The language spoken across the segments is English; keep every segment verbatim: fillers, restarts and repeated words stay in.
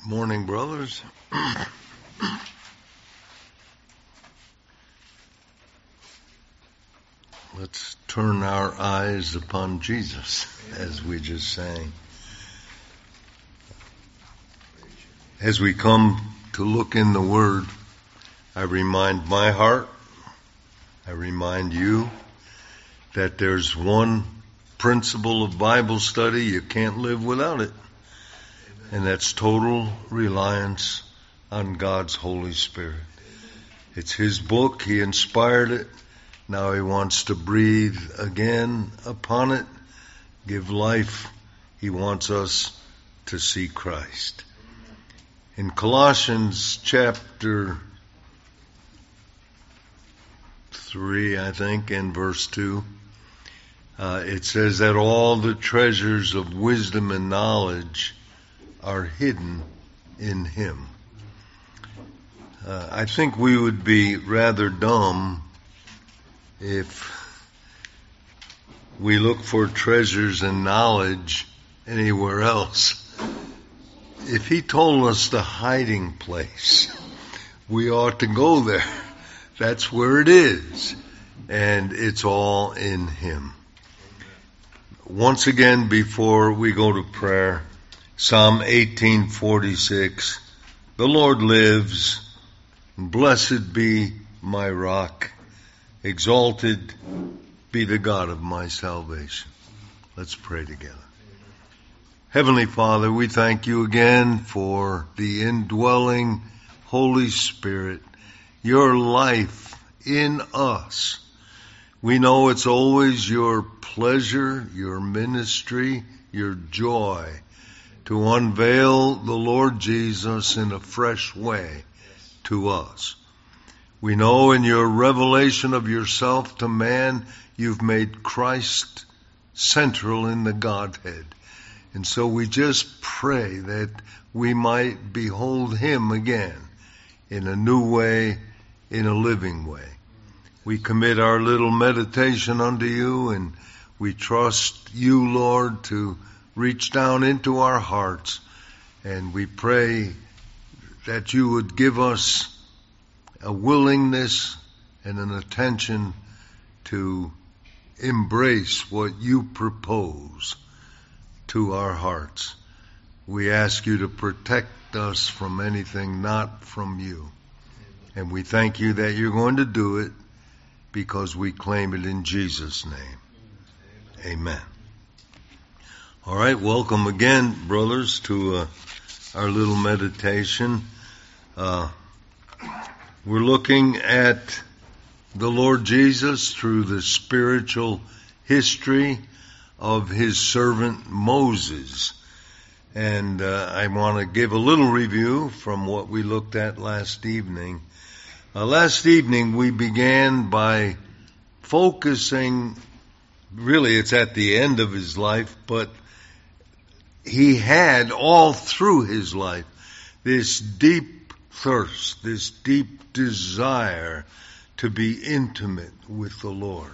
Morning, brothers. Let's turn our eyes upon Jesus, as we just sang. As we come to look in the Word, I remind my heart, I remind you, that there's one principle of Bible study, you can't live without it. And that's total reliance on God's Holy Spirit. It's His book. He inspired it. Now He wants to breathe again upon it, give life. He wants us to see Christ. In Colossians chapter three, I think, and verse two, uh, it says that all the treasures of wisdom and knowledge are hidden in Him. Uh, I think we would be rather dumb if we look for treasures and knowledge anywhere else. If He told us the hiding place, we ought to go there. That's where it is. And it's all in Him. Once again, before we go to prayer, Psalm eighteen forty-six, the Lord lives, blessed be my rock, exalted be the God of my salvation. Let's pray together. Heavenly Father, we thank you again for the indwelling Holy Spirit, your life in us. We know it's always your pleasure, your ministry, your joy to unveil the Lord Jesus in a fresh way to us. We know in your revelation of yourself to man, you've made Christ central in the Godhead. And so we just pray that we might behold Him again in a new way, in a living way. We commit our little meditation unto you, and we trust you, Lord, to reach down into our hearts, and we pray that you would give us a willingness and an attention to embrace what you propose to our hearts. We ask you to protect us from anything not from you. And we thank you that you're going to do it because we claim it in Jesus' name. Amen. All right, welcome again, brothers, to uh, our little meditation. Uh, we're looking at the Lord Jesus through the spiritual history of His servant Moses. And uh, I want to give a little review from what we looked at last evening. Uh, last evening we began by focusing, really it's at the end of his life, but he had all through his life this deep thirst, this deep desire to be intimate with the Lord.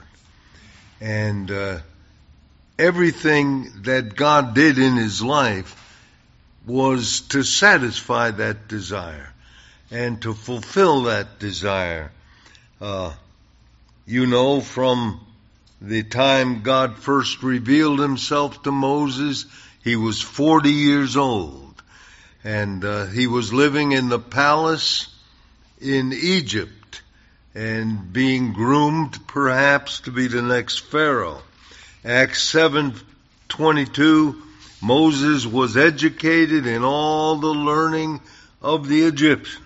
And uh, everything that God did in his life was to satisfy that desire and to fulfill that desire. Uh, you know, from the time God first revealed himself to Moses, he was forty years old, and uh, he was living in the palace in Egypt and being groomed perhaps to be the next Pharaoh. Acts seven twenty-two, Moses was educated in all the learning of the Egyptians.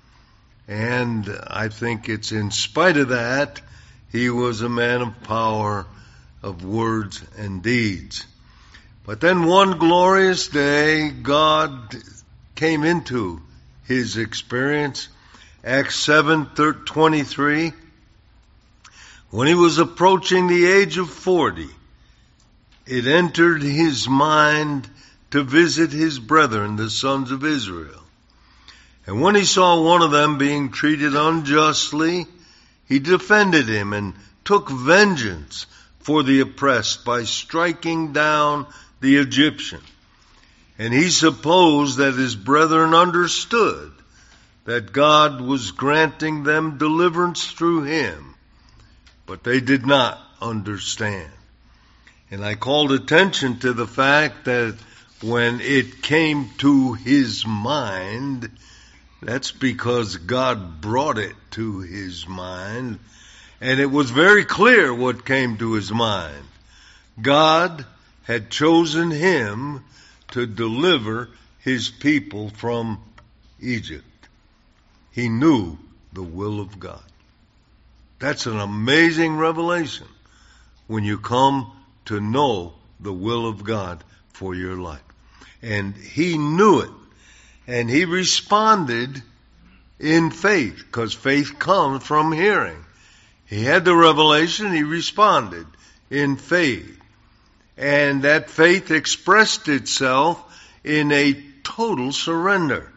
And I think it's in spite of that, he was a man of power, of words and deeds. But then one glorious day, God came into his experience. Acts seven twenty-three, when he was approaching the age of forty, it entered his mind to visit his brethren, the sons of Israel. And when he saw one of them being treated unjustly, he defended him and took vengeance for the oppressed by striking down the Egyptian. And he supposed that his brethren understood that God was granting them deliverance through him. But they did not understand. And I called attention to the fact that when it came to his mind, that's because God brought it to his mind. And it was very clear what came to his mind. God had chosen him to deliver his people from Egypt. He knew the will of God. That's an amazing revelation when you come to know the will of God for your life. And he knew it. And he responded in faith, because faith comes from hearing. He had the revelation, he responded in faith. And that faith expressed itself in a total surrender.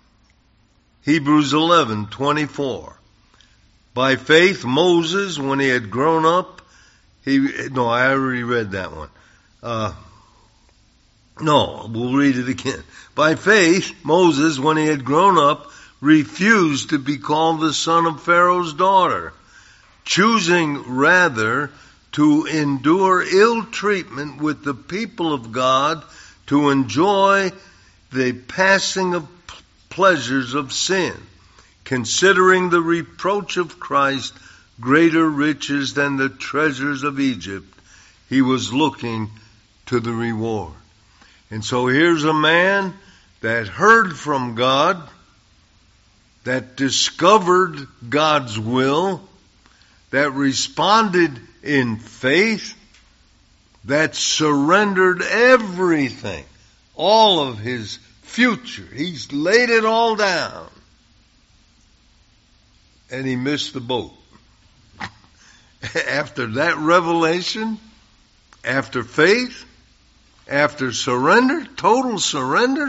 Hebrews eleven twenty-four. By faith, Moses, when he had grown up, he, no, I already read that one. Uh, no, we'll read it again. By faith, Moses, when he had grown up, refused to be called the son of Pharaoh's daughter, choosing rather to endure ill treatment with the people of God, to enjoy the passing of pleasures of sin, considering the reproach of Christ greater riches than the treasures of Egypt. He was looking to the reward. And so here's a man that heard from God, that discovered God's will, that responded in faith, that surrendered everything, all of his future. He's laid it all down. And he missed the boat. After that revelation, after faith, after surrender, total surrender,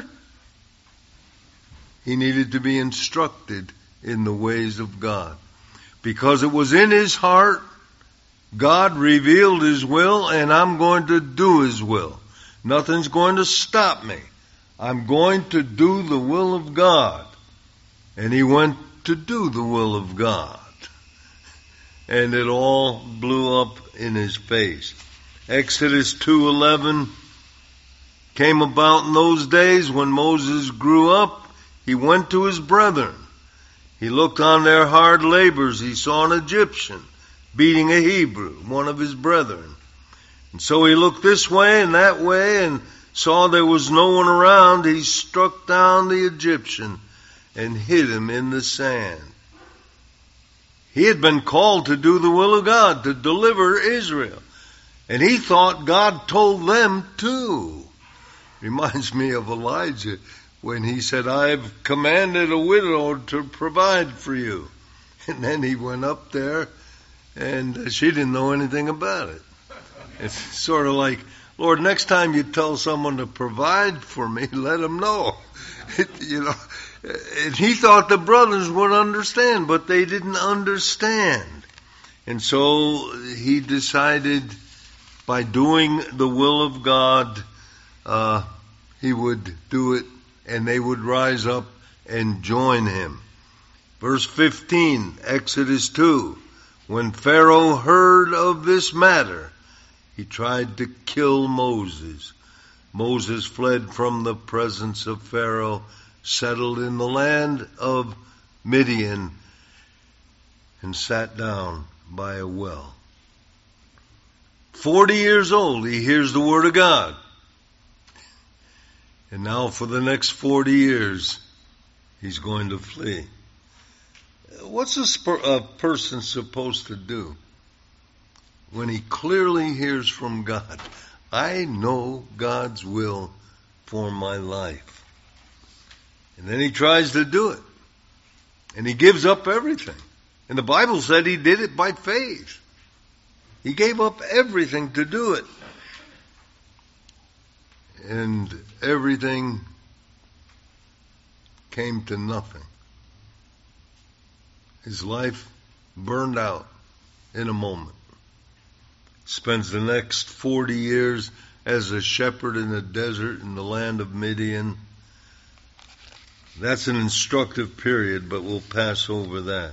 he needed to be instructed in the ways of God. Because it was in his heart, God revealed his will, and I'm going to do his will. Nothing's going to stop me. I'm going to do the will of God. And he went to do the will of God. And it all blew up in his face. Exodus two eleven came about in those days when Moses grew up. He went to his brethren. He looked on their hard labors. He saw an Egyptian beating a Hebrew, one of his brethren. And so he looked this way and that way and saw there was no one around. He struck down the Egyptian and hid him in the sand. He had been called to do the will of God, to deliver Israel. And he thought God told them too. Reminds me of Elijah when he said, I've commanded a widow to provide for you. And then he went up there and she didn't know anything about it. It's sort of like, Lord, next time you tell someone to provide for me, let them know. It, you know, and he thought the brothers would understand, but they didn't understand. And so he decided by doing the will of God, uh, he would do it and they would rise up and join him. Verse fifteen, Exodus two. When Pharaoh heard of this matter, he tried to kill Moses. Moses fled from the presence of Pharaoh, settled in the land of Midian, and sat down by a well. Forty years old, he hears the word of God. And now for the next forty years, he's going to flee. What's a, sp- a person supposed to do when he clearly hears from God? I know God's will for my life. And then he tries to do it. And he gives up everything. And the Bible said he did it by faith. He gave up everything to do it. And everything came to nothing. His life burned out in a moment. Spends the next forty years as a shepherd in the desert in the land of Midian. That's an instructive period, but we'll pass over that.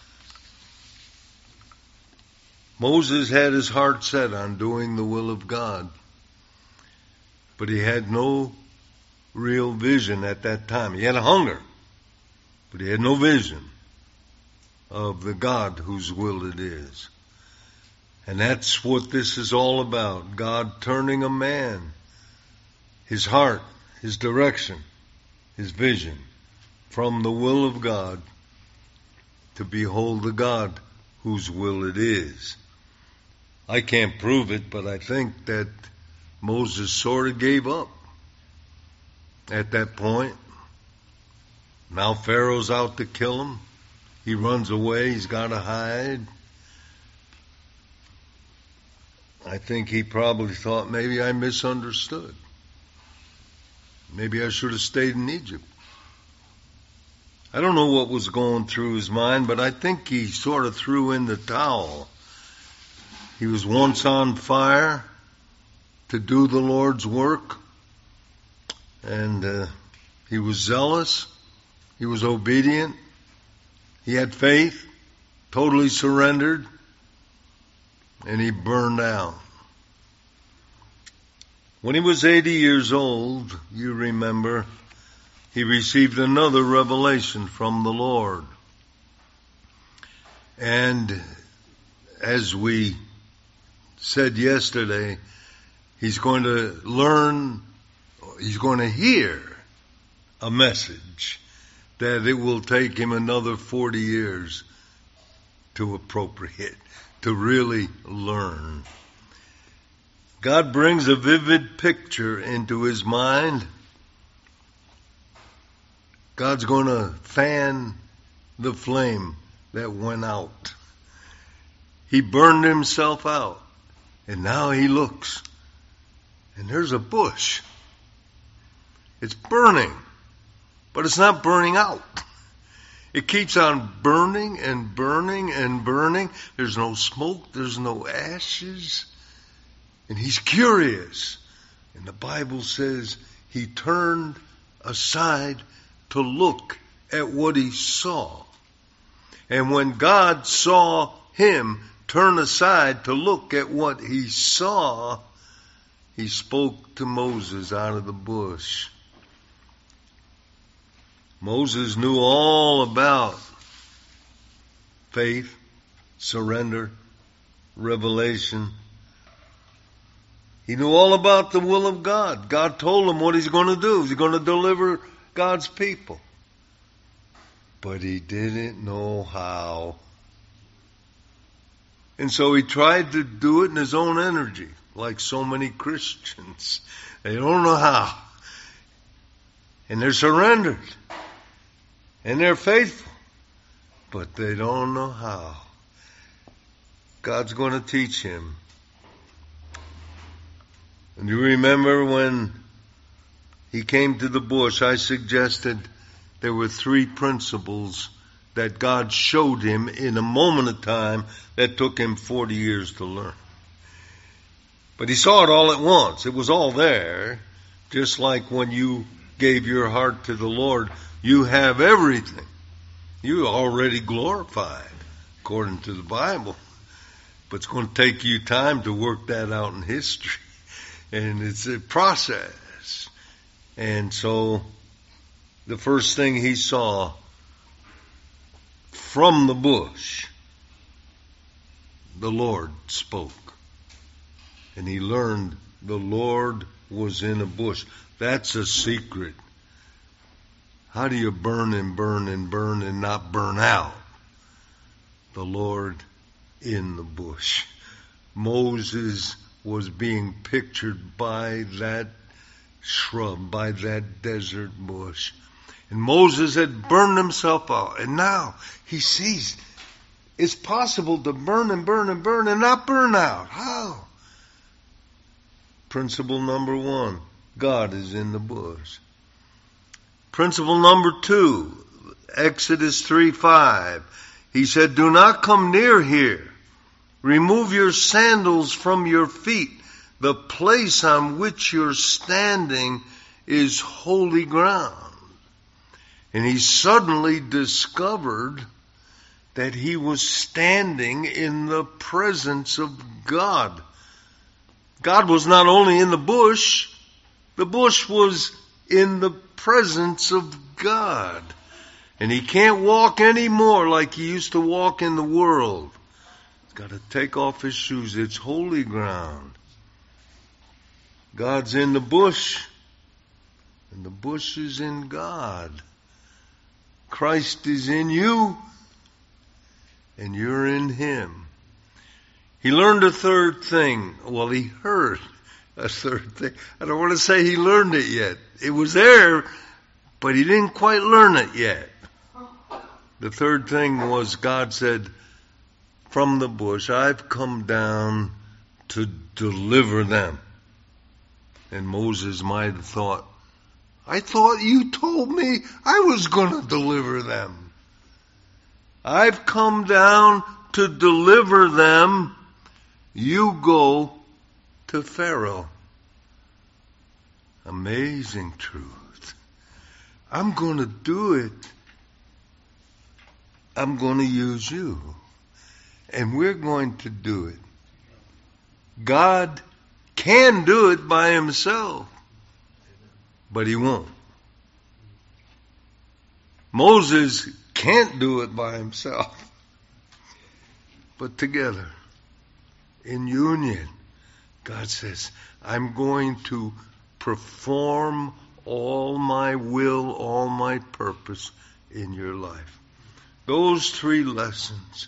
Moses had his heart set on doing the will of God, but he had no real vision at that time. He had a hunger, but he had no vision of the God whose will it is. And that's what this is all about. God turning a man, his heart, his direction, his vision from the will of God to behold the God whose will it is. I can't prove it, but I think that Moses sort of gave up at that point. Now Pharaoh's out to kill him. He runs away. He's got to hide. I think he probably thought, maybe I misunderstood. Maybe I should have stayed in Egypt. I don't know what was going through his mind, but I think he sort of threw in the towel. He was once on fire to do the Lord's work, and uh, he was zealous, he was obedient, he had faith, totally surrendered, and he burned out. When he was eighty years old, you remember, he received another revelation from the Lord. And as we said yesterday, he's going to learn, he's going to hear a message that it will take him another forty years to appropriate, to really learn. God brings a vivid picture into his mind. God's going to fan the flame that went out. He burned himself out. And now he looks, and there's a bush. It's burning, but it's not burning out. It keeps on burning and burning and burning. There's no smoke, there's no ashes. And he's curious. And the Bible says he turned aside to look at what he saw. And when God saw him turn aside to look at what he saw, he spoke to Moses out of the bush. Moses knew all about faith, surrender, revelation. He knew all about the will of God. God told him what he's going to do. He's going to deliver God's people. But he didn't know how. And so he tried to do it in his own energy, like so many Christians. They don't know how. And they're surrendered. And they're faithful. But they don't know how. God's going to teach him. And you remember when he came to the bush, I suggested there were three principles that God showed him in a moment of time that took him forty years to learn. But he saw it all at once. It was all there. Just like when you gave your heart to the Lord, you have everything. You already glorified, according to the Bible. But it's going to take you time to work that out in history. And it's a process. And so the first thing he saw from the bush, the Lord spoke. And he learned the Lord was in a bush. That's a secret. How do you burn and burn and burn and not burn out? The Lord in the bush. Moses was being pictured by that shrub, by that desert bush. And Moses had burned himself out. And now he sees it's possible to burn and burn and burn and not burn out. How? Principle number one, God is in the bush. Principle number two, Exodus three five. He said, do not come near here. Remove your sandals from your feet. the place on which you're standing is holy ground. And he suddenly discovered that he was standing in the presence of God. God was not only in the bush, the bush was in the presence of God. And he can't walk anymore like he used to walk in the world. He's got to take off his shoes. It's holy ground. God's in the bush, and the bush is in God. Christ is in you, and you're in him. He learned a third thing. Well, he heard a third thing. I don't want to say he learned it yet. It was there, but he didn't quite learn it yet. The third thing was God said, from the bush, I've come down to deliver them. And Moses might have thought, I thought you told me I was going to deliver them. I've come down to deliver them. You go to Pharaoh. Amazing truth. I'm going to do it. I'm going to use you. And we're going to do it. God can do it by himself, but he won't. Moses can't do it by himself, but together, in union, God says, I'm going to perform all my will, all my purpose in your life. Those three lessons,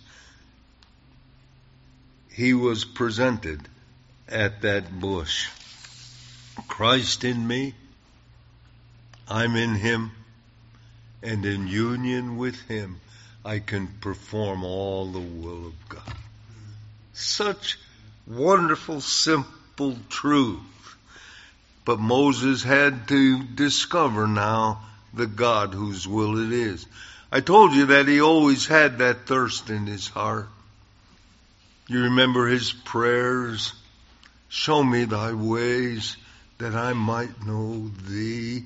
he was presented at that bush. Christ in me, I'm in him, and in union with him, I can perform all the will of God. Such wonderful, simple truth. But Moses had to discover now the God whose will it is. I told you that he always had that thirst in his heart. You remember his prayers? Show me thy ways that I might know thee.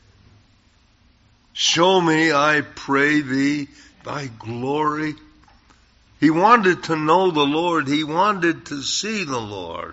Show me, I pray thee, thy glory. He wanted to know the Lord. He wanted to see the Lord.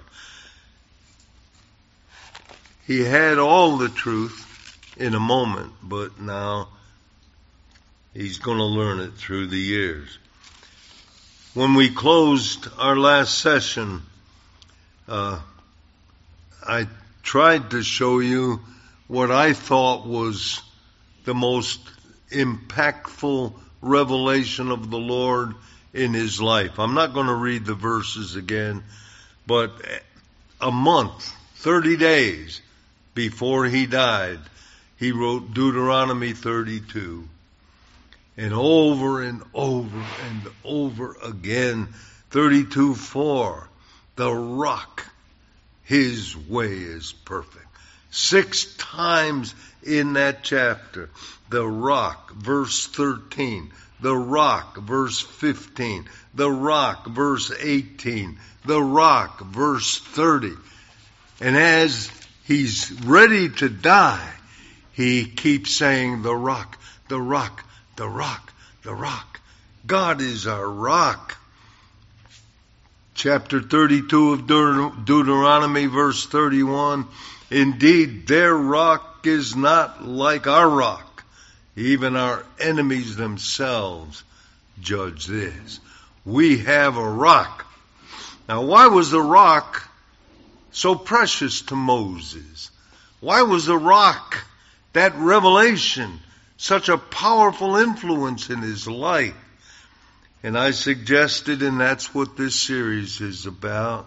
He had all the truth in a moment, but now he's going to learn it through the years. When we closed our last session, uh, I tried to show you what I thought was the most impactful revelation of the Lord in his life. I'm not going to read the verses again, but a month, thirty days before he died, he wrote Deuteronomy thirty-two. And over and over and over again, thirty-two four, the rock, his way is perfect. Six times in that chapter, the rock, verse thirteen, the rock, verse fifteen, the rock, verse eighteen, the rock, verse thirty. And as he's ready to die, he keeps saying, the rock, the rock, the rock, the rock. God is our rock. Chapter thirty-two of Deut- Deuteronomy, verse thirty-one. Indeed, their rock is not like our rock. Even our enemies themselves judge this. We have a rock. Now, why was the rock so precious to Moses? Why was the rock, that revelation, such a powerful influence in his life? And I suggested, and that's what this series is about,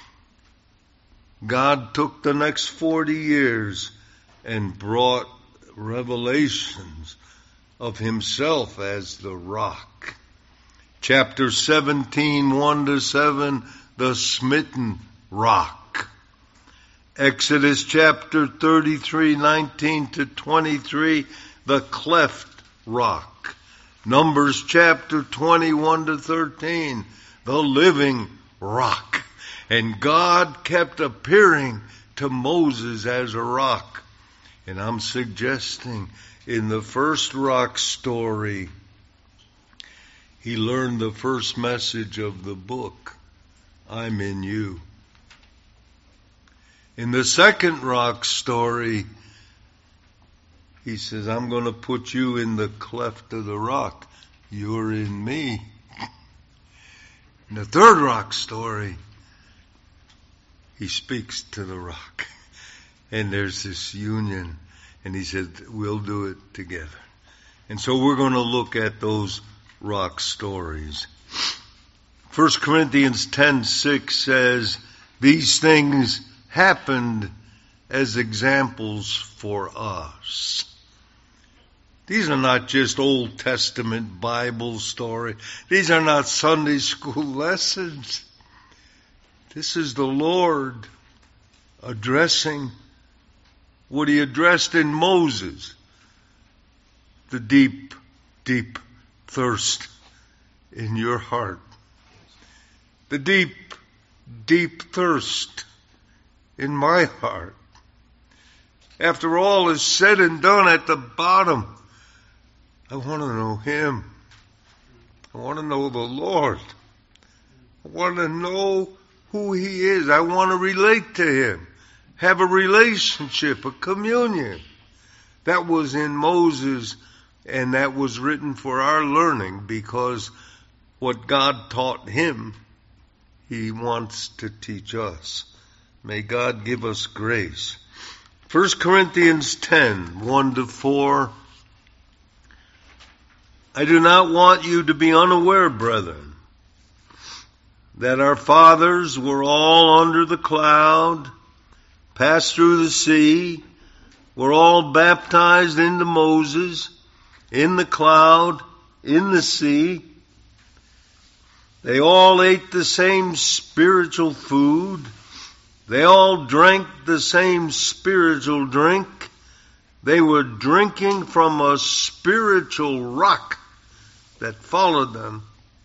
God took the next forty years and brought revelations of himself as the rock. Chapter seventeen, one to seven, the smitten rock. Exodus chapter thirty-three, nineteen to twenty-three, the cleft rock. Numbers chapter twenty-one to thirteen, the living rock. And God kept appearing to Moses as a rock. And I'm suggesting in the first rock story, he learned the first message of the book, I'm in you. In the second rock story, he says, I'm going to put you in the cleft of the rock. You're in me. In the third rock story, he speaks to the rock. And there's this union. And he said, we'll do it together. And so we're going to look at those rock stories. First Corinthians ten six says, these things happened as examples for us. These are not just Old Testament Bible story. These are not Sunday school lessons. This is the Lord addressing what he addressed in Moses. The deep, deep thirst in your heart. The deep, deep thirst in my heart. After all is said and done at the bottom, I want to know him. I want to know the Lord. I want to know who he is. I want to relate to him. Have a relationship, a communion. That was in Moses, and that was written for our learning, because what God taught him, he wants to teach us. May God give us grace. First Corinthians ten, one to four. I do not want you to be unaware, brethren, that our fathers were all under the cloud, passed through the sea, were all baptized into Moses, in the cloud, in the sea. They all ate the same spiritual food. They all drank the same spiritual drink. They were drinking from a spiritual rock that followed them.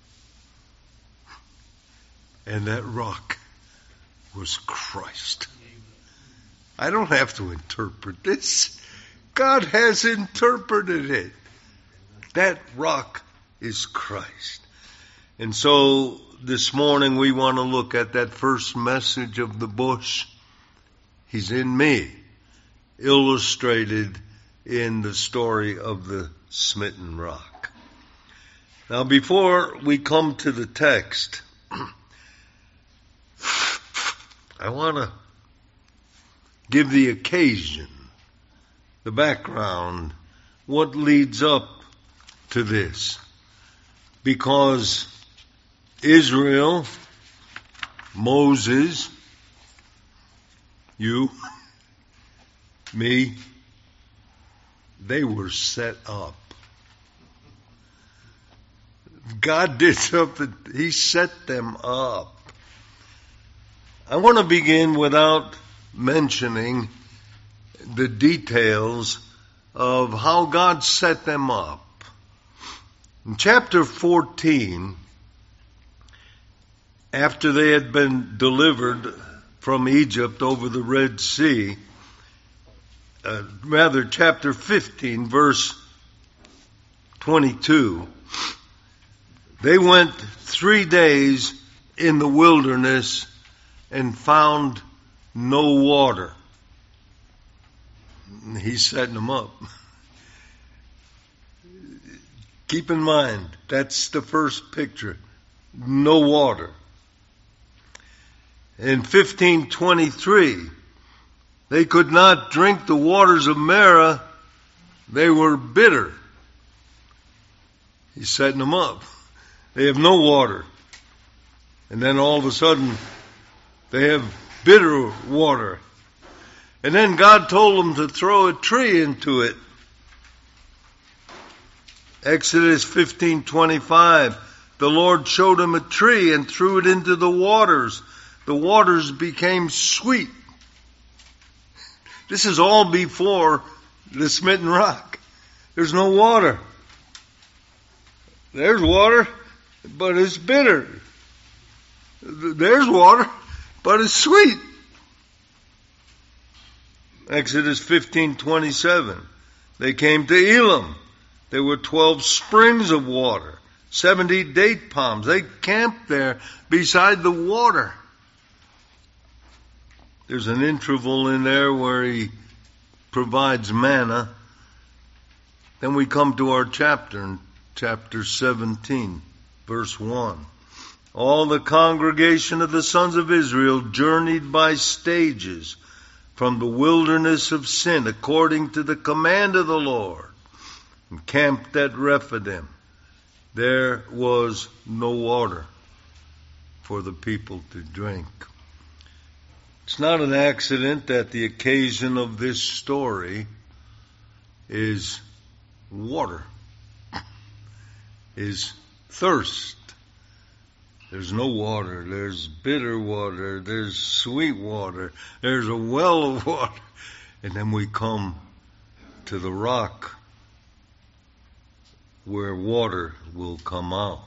And that rock was Christ. I don't have to interpret this. God has interpreted it. That rock is Christ. And so this morning we want to look at that first message of the bush. He's in me, illustrated in the story of the smitten rock. Now, before we come to the text, I want to give the occasion, the background, what leads up to this. Because Israel, Moses, you, me, they were set up. God did something. He set them up. I want to begin without mentioning the details of how God set them up. In chapter fourteen, after they had been delivered from Egypt over the Red Sea, uh, rather chapter fifteen, verse twenty-two, they went three days in the wilderness and found no water. He's setting them up. Keep in mind, that's the first picture. No water. In fifteen twenty-three, they could not drink the waters of Marah. They were bitter. He's setting them up. They have no water. And then all of a sudden, they have bitter water. And then God told them to throw a tree into it. Exodus fifteen twenty-five, the Lord showed him a tree and threw it into the waters. The waters became sweet. This is all before the smitten rock. There's no water. There's water, but it's bitter. There's water, but it's sweet. Exodus fifteen twenty-seven. They came to Elim. There were twelve springs of water, seventy date palms. They camped there beside the water. There's an interval in there where he provides manna. Then we come to our chapter, in chapter seventeen, verse one. All the congregation of the sons of Israel journeyed by stages from the wilderness of Sin, according to the command of the Lord, and camped at Rephidim. There was no water for the people to drink. It's not an accident that the occasion of this story is water, is thirst. There's no water. There's bitter water. There's sweet water. There's a well of water. And then we come to the rock where water will come out.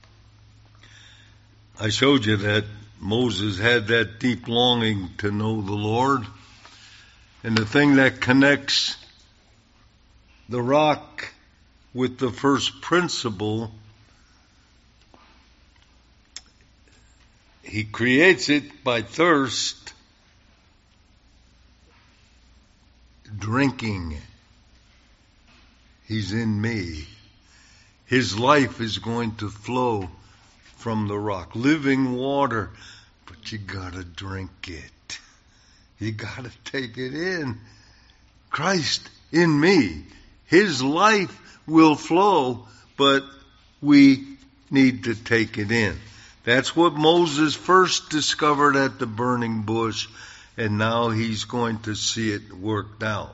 I showed you that Moses had that deep longing to know the Lord. And the thing that connects the rock with the first principle, he creates it by thirst, drinking. He's in me. His life is going to flow from the rock. Living water, but you gotta drink it. You gotta take it in. Christ in me. His life will flow, but we need to take it in. That's what Moses first discovered at the burning bush, and now he's going to see it worked out.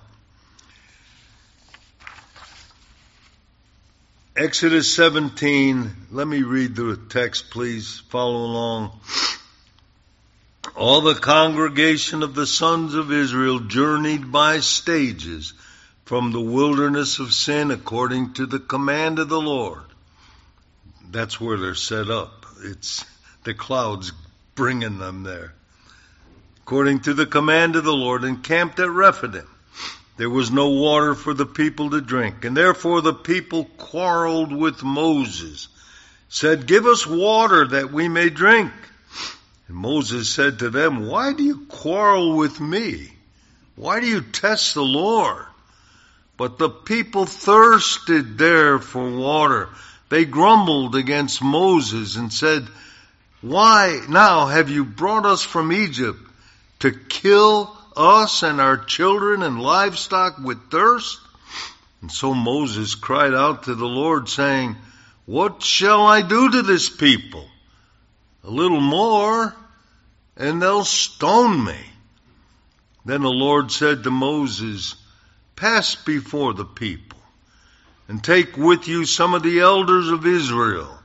Exodus seventeen, let me read the text, please. Follow along. All the congregation of the sons of Israel journeyed by stages from the wilderness of Sin according to the command of the Lord. That's where they're set up. It's the clouds bringing them there. According to the command of the Lord, and camped at Rephidim. There was no water for the people to drink. And therefore the people quarreled with Moses, said, "Give us water that we may drink." And Moses said to them, "Why do you quarrel with me? Why do you test the Lord?" But the people thirsted there for water. They grumbled against Moses and said, "Why now have you brought us from Egypt to kill us and our children and livestock with thirst?" And so Moses cried out to the Lord, saying, "What shall I do to this people? A little more, and they'll stone me." Then the Lord said to Moses, "Pass before the people, and take with you some of the elders of Israel.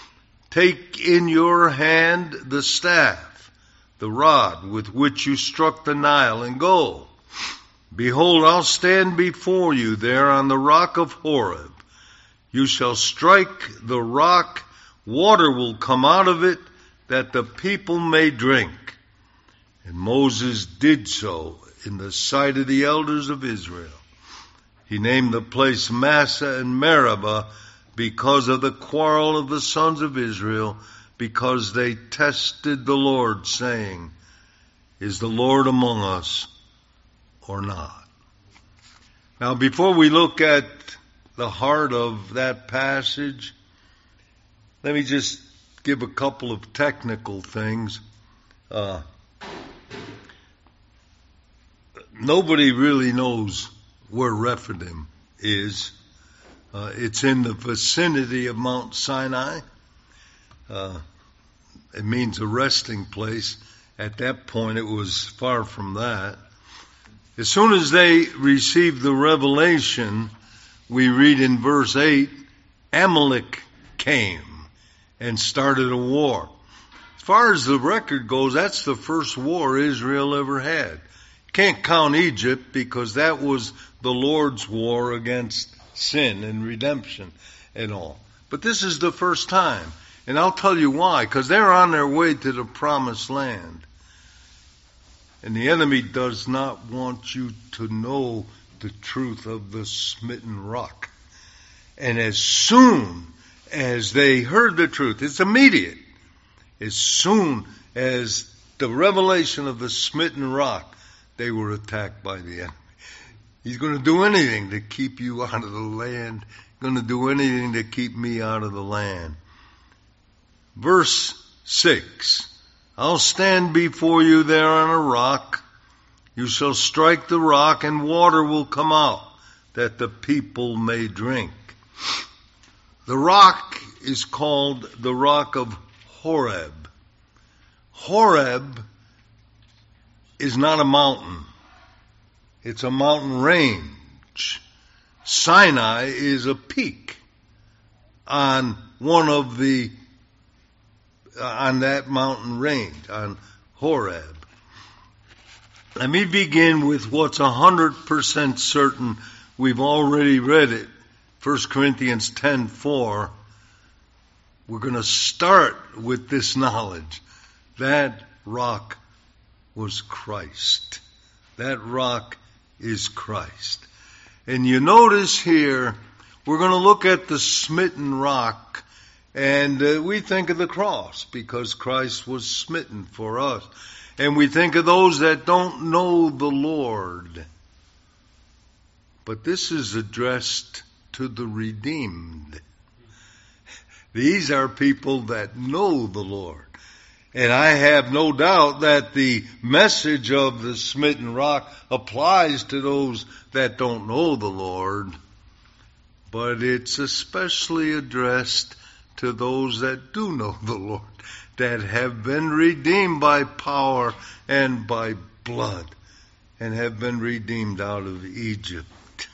Take in your hand the staff, the rod with which you struck the Nile, and go. Behold, I'll stand before you there on the rock of Horeb. You shall strike the rock, water will come out of it, that the people may drink." And Moses did so in the sight of the elders of Israel. He named the place Massah and Meribah because of the quarrel of the sons of Israel, because they tested the Lord, saying, "Is the Lord among us or not?" Now, before we look at the heart of that passage, let me just give a couple of technical things. Uh, nobody really knows where Rephidim is. Uh, it's in the vicinity of Mount Sinai. Uh, it means a resting place. At that point, it was far from that. As soon as they received the revelation, we read in verse eight, Amalek came and started a war. As far as the record goes, that's the first war Israel ever had. Can't count Egypt because that was the Lord's war against sin and redemption and all. But this is the first time. And I'll tell you why. Because they're on their way to the promised land. And the enemy does not want you to know the truth of the smitten rock. And as soon as they heard the truth, it's immediate. As soon as the revelation of the smitten rock, they were attacked by the enemy. He's going to do anything to keep you out of the land. Going to do anything to keep me out of the land. Verse six. I'll stand before you there on a rock. You shall strike the rock, and water will come out, that the people may drink. The rock is called the rock of Horeb. Horeb is not a mountain. It's a mountain range. Sinai is a peak on one of the, uh, on that mountain range, on Horeb. Let me begin with what's a hundred percent certain. We've already read it. First Corinthians ten four. We're going to start with this knowledge. That rock was Christ. That rock is Christ. And you notice here, we're going to look at the smitten rock, and uh, we think of the cross because Christ was smitten for us. And we think of those that don't know the Lord. But this is addressed to the redeemed. These are people that know the Lord. And I have no doubt that the message of the smitten rock applies to those that don't know the Lord. But it's especially addressed to those that do know the Lord, that have been redeemed by power and by blood, and have been redeemed out of Egypt.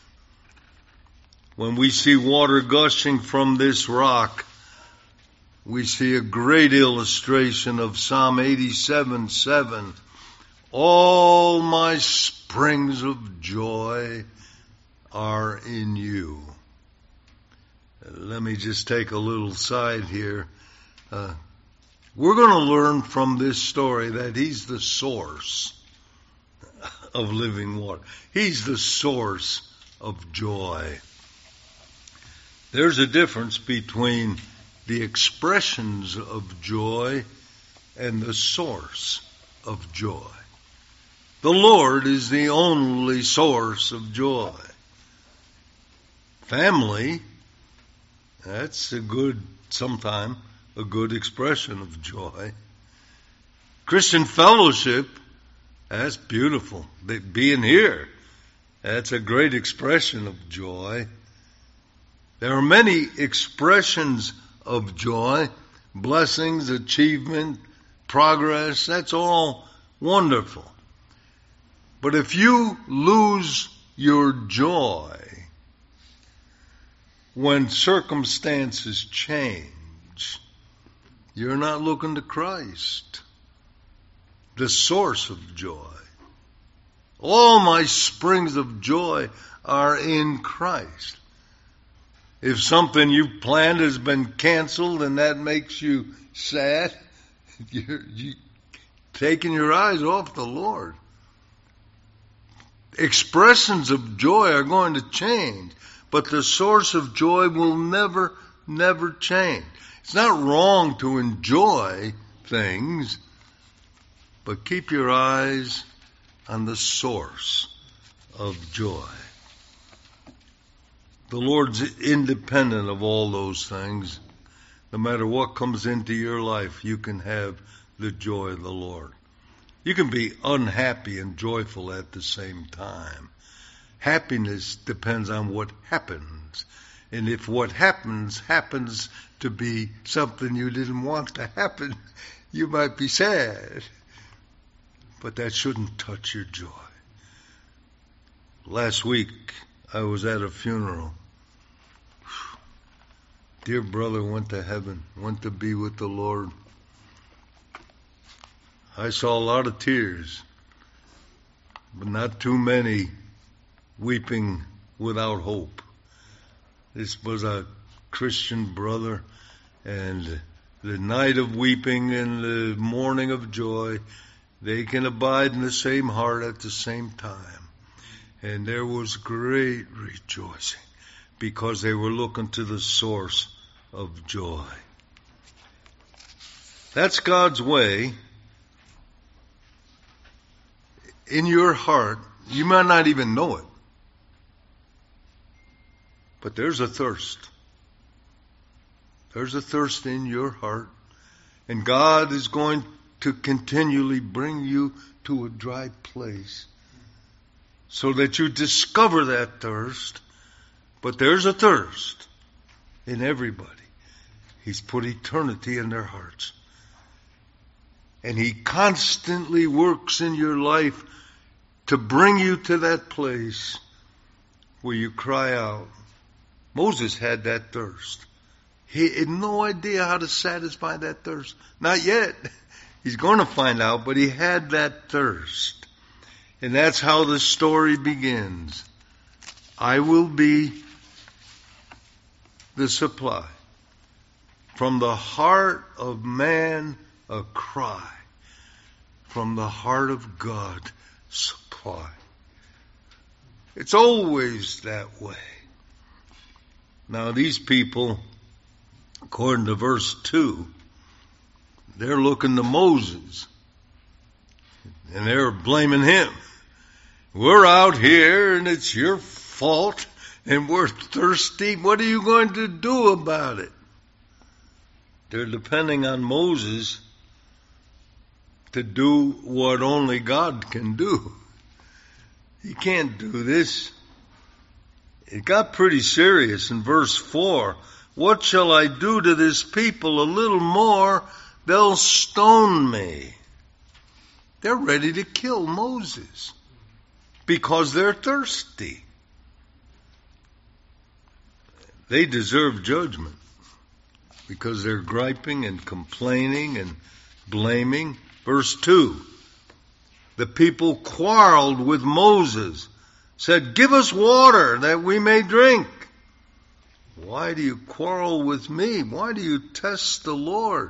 When we see water gushing from this rock, we see a great illustration of Psalm eighty-seven seven. All my springs of joy are in you. Let me just take a little side here. Uh, we're going to learn from this story that He's the source of living water. He's the source of joy. There's a difference between the expressions of joy and the source of joy. The Lord is the only source of joy. Family, that's a good, sometime, a good expression of joy. Christian fellowship, that's beautiful. Being here, that's a great expression of joy. There are many expressions of joy, blessings, achievement, progress, that's all wonderful. But if you lose your joy when circumstances change, you're not looking to Christ, the source of joy. All my springs of joy are in Christ. If something you planned has been canceled and that makes you sad, you're you, taking your eyes off the Lord. Expressions of joy are going to change, but the source of joy will never, never change. It's not wrong to enjoy things, but keep your eyes on the source of joy. The Lord's independent of all those things. No matter what comes into your life, you can have the joy of the Lord. You can be unhappy and joyful at the same time. Happiness depends on what happens. And if what happens happens to be something you didn't want to happen, you might be sad. But that shouldn't touch your joy. Last week, I was at a funeral. Dear brother went to heaven, went to be with the Lord. I saw a lot of tears, but not too many weeping without hope. This was a Christian brother, and the night of weeping and the morning of joy, They can abide in the same heart at the same time. And there was great rejoicing because they were looking to the source of joy. That's God's way. In your heart, you might not even know it, but there's a thirst. There's a thirst in your heart, and God is going to continually bring you to a dry place so that you discover that thirst. But there's a thirst in everybody. He's put eternity in their hearts. And He constantly works in your life to bring you to that place where you cry out. Moses had that thirst. He had no idea how to satisfy that thirst. Not yet. He's going to find out, but he had that thirst. And that's how the story begins. I will be the supply. From the heart of man, a cry. From the heart of God, supply. It's always that way. Now these people, according to verse two, they're looking to Moses. And they're blaming him. We're out here and it's your fault and we're thirsty. What are you going to do about it? They're depending on Moses to do what only God can do. He can't do this. It got pretty serious in verse four. What shall I do to this people? A little more, they'll stone me. They're ready to kill Moses because they're thirsty. They deserve judgment because they're griping and complaining and blaming. Verse two, the people quarreled with Moses, said, give us water that we may drink. Why do you quarrel with me? Why do you test the Lord?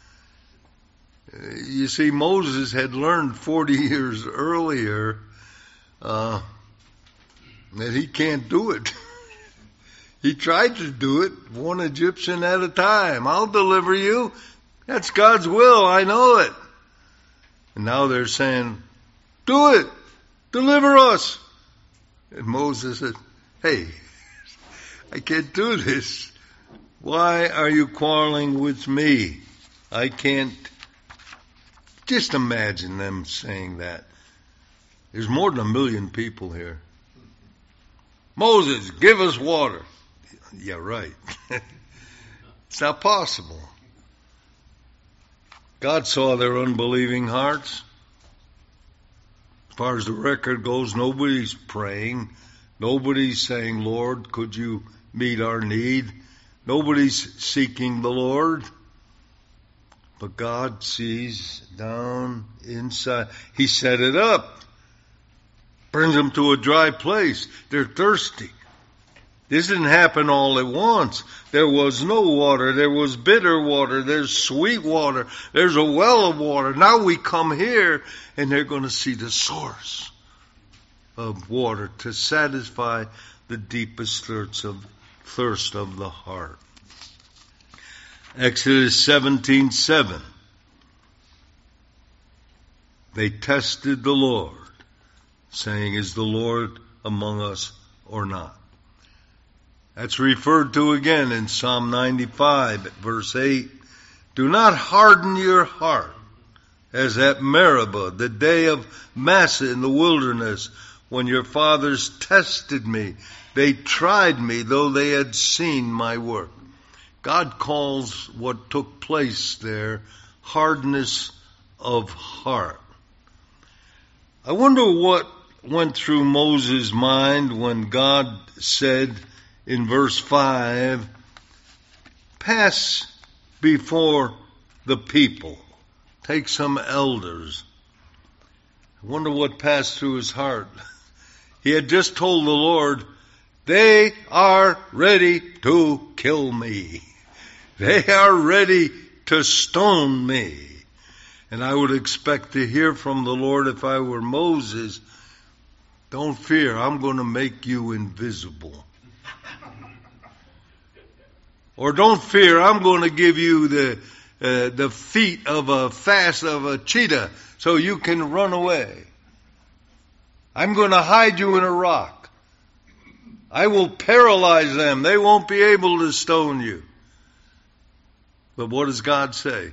You see, Moses had learned forty years earlier uh, that he can't do it. He tried to do it, one Egyptian at a time. I'll deliver you. That's God's will, I know it. And now they're saying, do it. Deliver us. And Moses said, hey, I can't do this. Why are you quarreling with me? I can't. Just imagine them saying that. There's more than a million people here. Moses, give us water. Yeah, right. It's not possible. God saw their unbelieving hearts. As far as the record goes, nobody's praying. Nobody's saying, Lord, could you meet our need? Nobody's seeking the Lord. But God sees down inside. He set it up. Brings them to a dry place. They're thirsty. This didn't happen all at once. There was no water. There was bitter water. There's sweet water. There's a well of water. Now we come here and they're going to see the source of water to satisfy the deepest thirst of, thirst of the heart. Exodus seventeen seven. They tested the Lord, saying, is the Lord among us or not? That's referred to again in Psalm ninety-five, verse eight. Do not harden your heart as at Meribah, the day of Massah in the wilderness, when your fathers tested me. They tried me, though they had seen my work. God calls what took place there hardness of heart. I wonder what went through Moses' mind when God said in verse five, pass before the people. Take some elders. I wonder what passed through his heart. He had just told the Lord, they are ready to kill me. They are ready to stone me. And I would expect to hear from the Lord if I were Moses, don't fear, I'm going to make you invisible. Or don't fear, I'm going to give you the uh, the feet of a fast of a cheetah so you can run away. I'm going to hide you in a rock. I will paralyze them. They won't be able to stone you. But what does God say?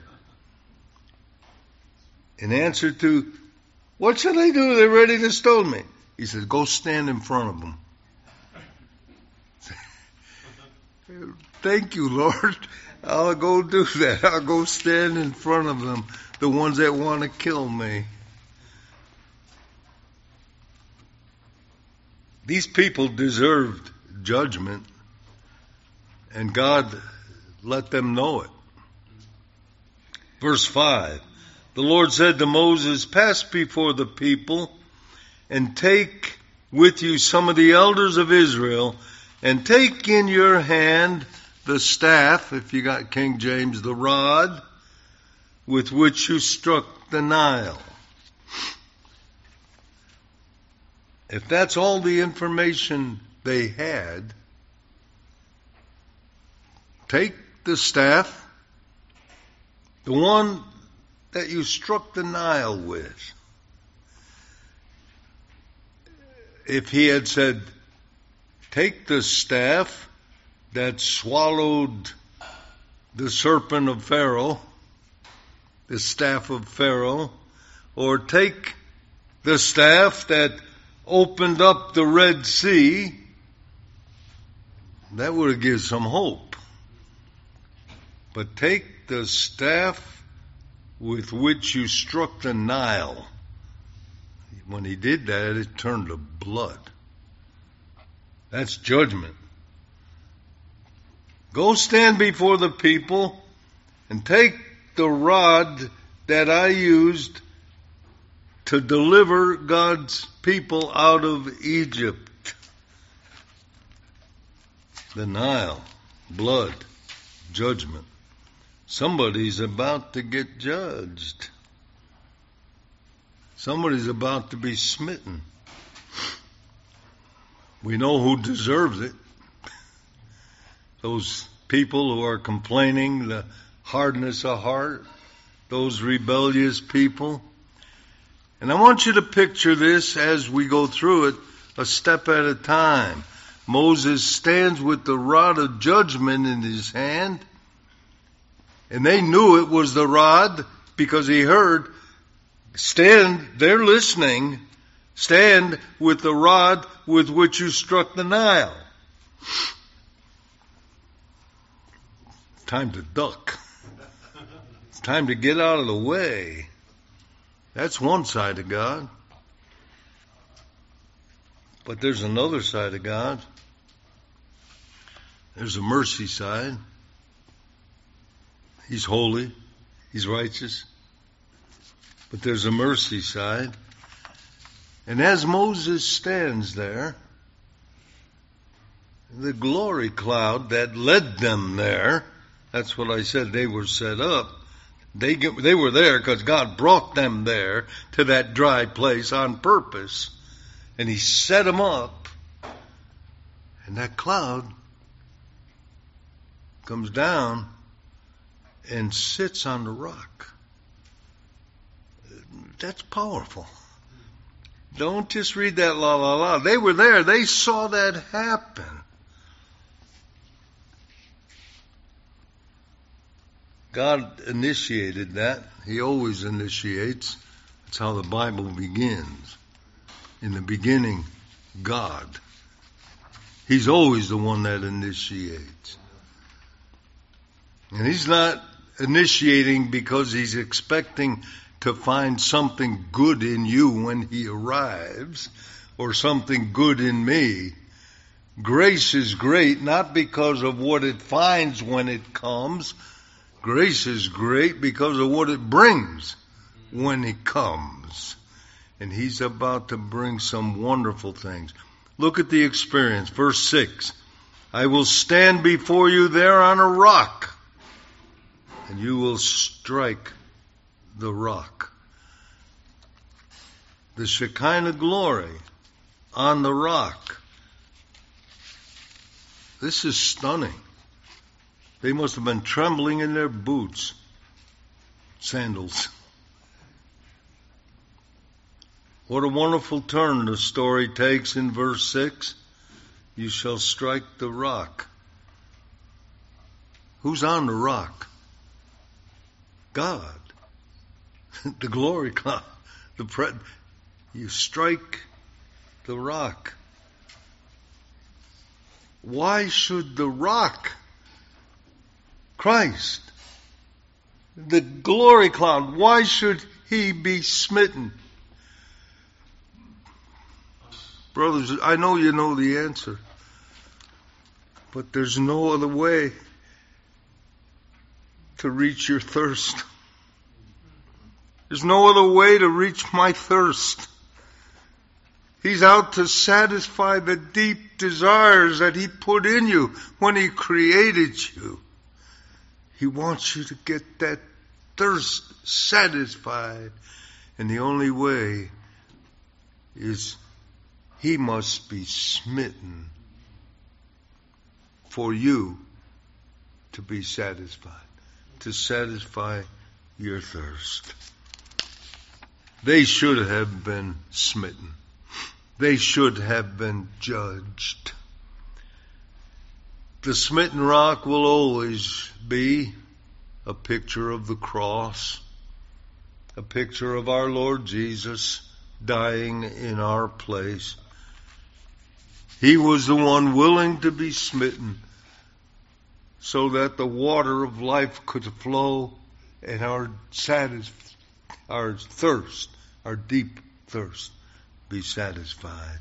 In answer to, what should I do? They're ready to stone me. He says, go stand in front of them. Thank you, Lord. I'll go do that. I'll go stand in front of them, the ones that want to kill me. These people deserved judgment, and God let them know it. Verse five, the Lord said to Moses, pass before the people and take with you some of the elders of Israel, and take in your hand the staff, if you got King James, the rod with which you struck the Nile. If that's all the information they had, take the staff, the one that you struck the Nile with. If he had said, take the staff that swallowed the serpent of Pharaoh, the staff of Pharaoh, or take the staff that opened up the Red Sea, that would have given some hope. But take the staff with which you struck the Nile. When he did that, it turned to blood. That's judgment. Go stand before the people and take the rod that I used to deliver God's people out of Egypt. The Nile, blood, judgment. Somebody's about to get judged. Somebody's about to be smitten. We know who deserves it. Those people who are complaining, the hardness of heart, those rebellious people. And I want you to picture this as we go through it, a step at a time. Moses stands with the rod of judgment in his hand, and they knew it was the rod because he heard, stand, they're listening, stand with the rod with which you struck the Nile. Time to duck. It's time to get out of the way. That's one side of God. But there's another side of God. There's a mercy side. He's holy. He's righteous. But there's a mercy side. And as Moses stands there, the glory cloud that led them there, that's what I said, they were set up. They get, they were there because God brought them there to that dry place on purpose. And he set them up. And that cloud comes down and sits on the rock. That's powerful. Don't just read that la la la. They were there. They saw that happen. God initiated that. He always initiates. That's how the Bible begins. In the beginning, God. He's always the one that initiates. And he's not initiating because he's expecting to find something good in you when he arrives, or something good in me. Grace is great not because of what it finds when it comes. Grace is great because of what it brings when it comes. And he's about to bring some wonderful things. Look at the experience. Verse six. I will stand before you there on a rock, and you will strike the rock. The Shekinah glory on the rock. This is stunning. They must have been trembling in their boots, sandals. What a wonderful turn the story takes in verse six. You shall strike the rock. Who's on the rock? God. The glory cloud. The pre- you strike the rock. Why should the rock, Christ, the glory cloud, why should he be smitten? Brothers, I know you know the answer, but there's no other way to reach your thirst. There's no other way to reach my thirst. He's out to satisfy the deep desires that he put in you when he created you. He wants you to get that thirst satisfied. And the only way is he must be smitten for you to be satisfied, to satisfy your thirst. They should have been smitten. They should have been judged. The smitten rock will always be a picture of the cross, a picture of our Lord Jesus dying in our place. He was the one willing to be smitten so that the water of life could flow and our satis- our thirst, our deep thirst, be satisfied.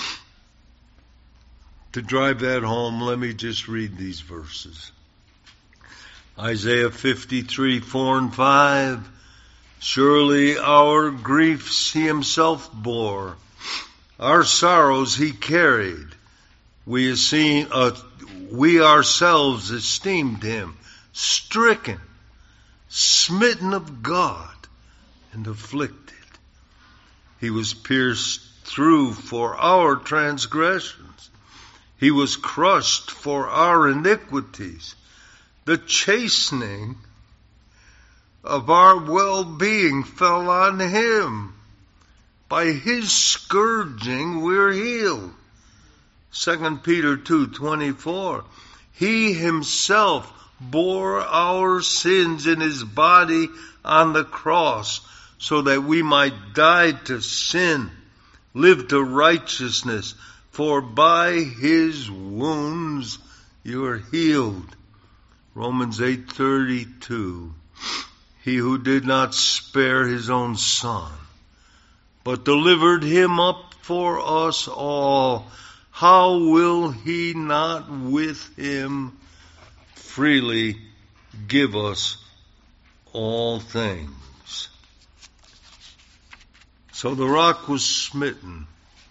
To drive that home, let me just read these verses. Isaiah fifty-three, four and five. Surely our griefs he himself bore, our sorrows he carried. We seen, uh, we ourselves esteemed him stricken, smitten of God, and afflicted. He was pierced through for our transgressions. He was crushed for our iniquities. The chastening of our well-being fell on him. By his scourging we're healed. Second Peter two twenty-four. He himself bore our sins in his body on the cross, so that we might die to sin, live to righteousness. For by his wounds you are healed. Romans eight thirty-two. He who did not spare his own son, but delivered him up for us all, how will he not with him freely give us all things? So the rock was smitten.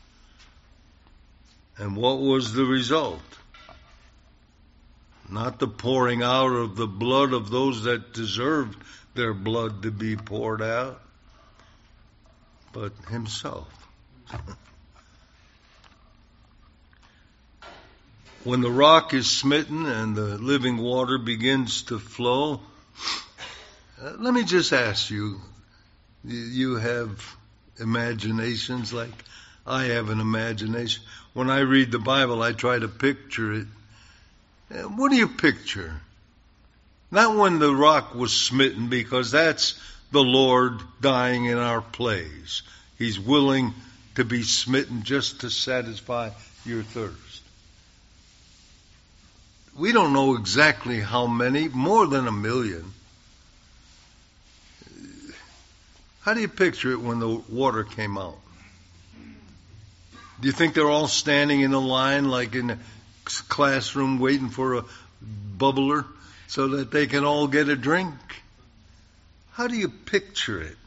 And what was the result? Not the pouring out of the blood of those that deserved their blood to be poured out, but himself. When the rock is smitten and the living water begins to flow, uh, let me just ask you, you have imaginations like I have an imagination. When I read the Bible, I try to picture it. Uh, what do you picture? Not when the rock was smitten, because that's the Lord dying in our place. He's willing to be smitten just to satisfy your thirst. We don't know exactly how many, more than a million. How do you picture it when the water came out? Do you think they're all standing in a line like in a classroom waiting for a bubbler so that they can all get a drink? How do you picture it?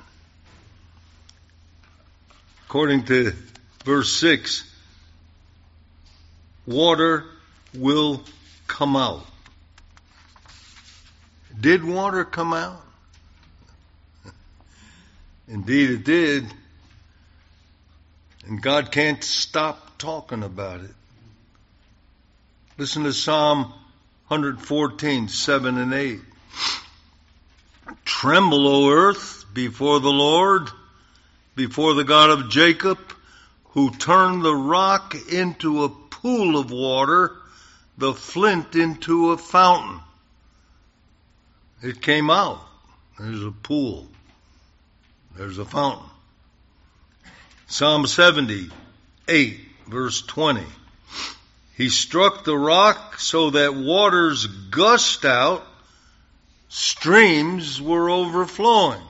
According to verse six, water will come out. Did water come out? Indeed it did. And God can't stop talking about it. Listen to Psalm one fourteen, seven and eight. Tremble, O earth, before the Lord, before the God of Jacob, who turned the rock into a pool of water, the flint into a fountain. It came out. There's a pool. There's a fountain. Psalm seventy-eight, verse twenty. He struck the rock so that waters gushed out, streams were overflowing.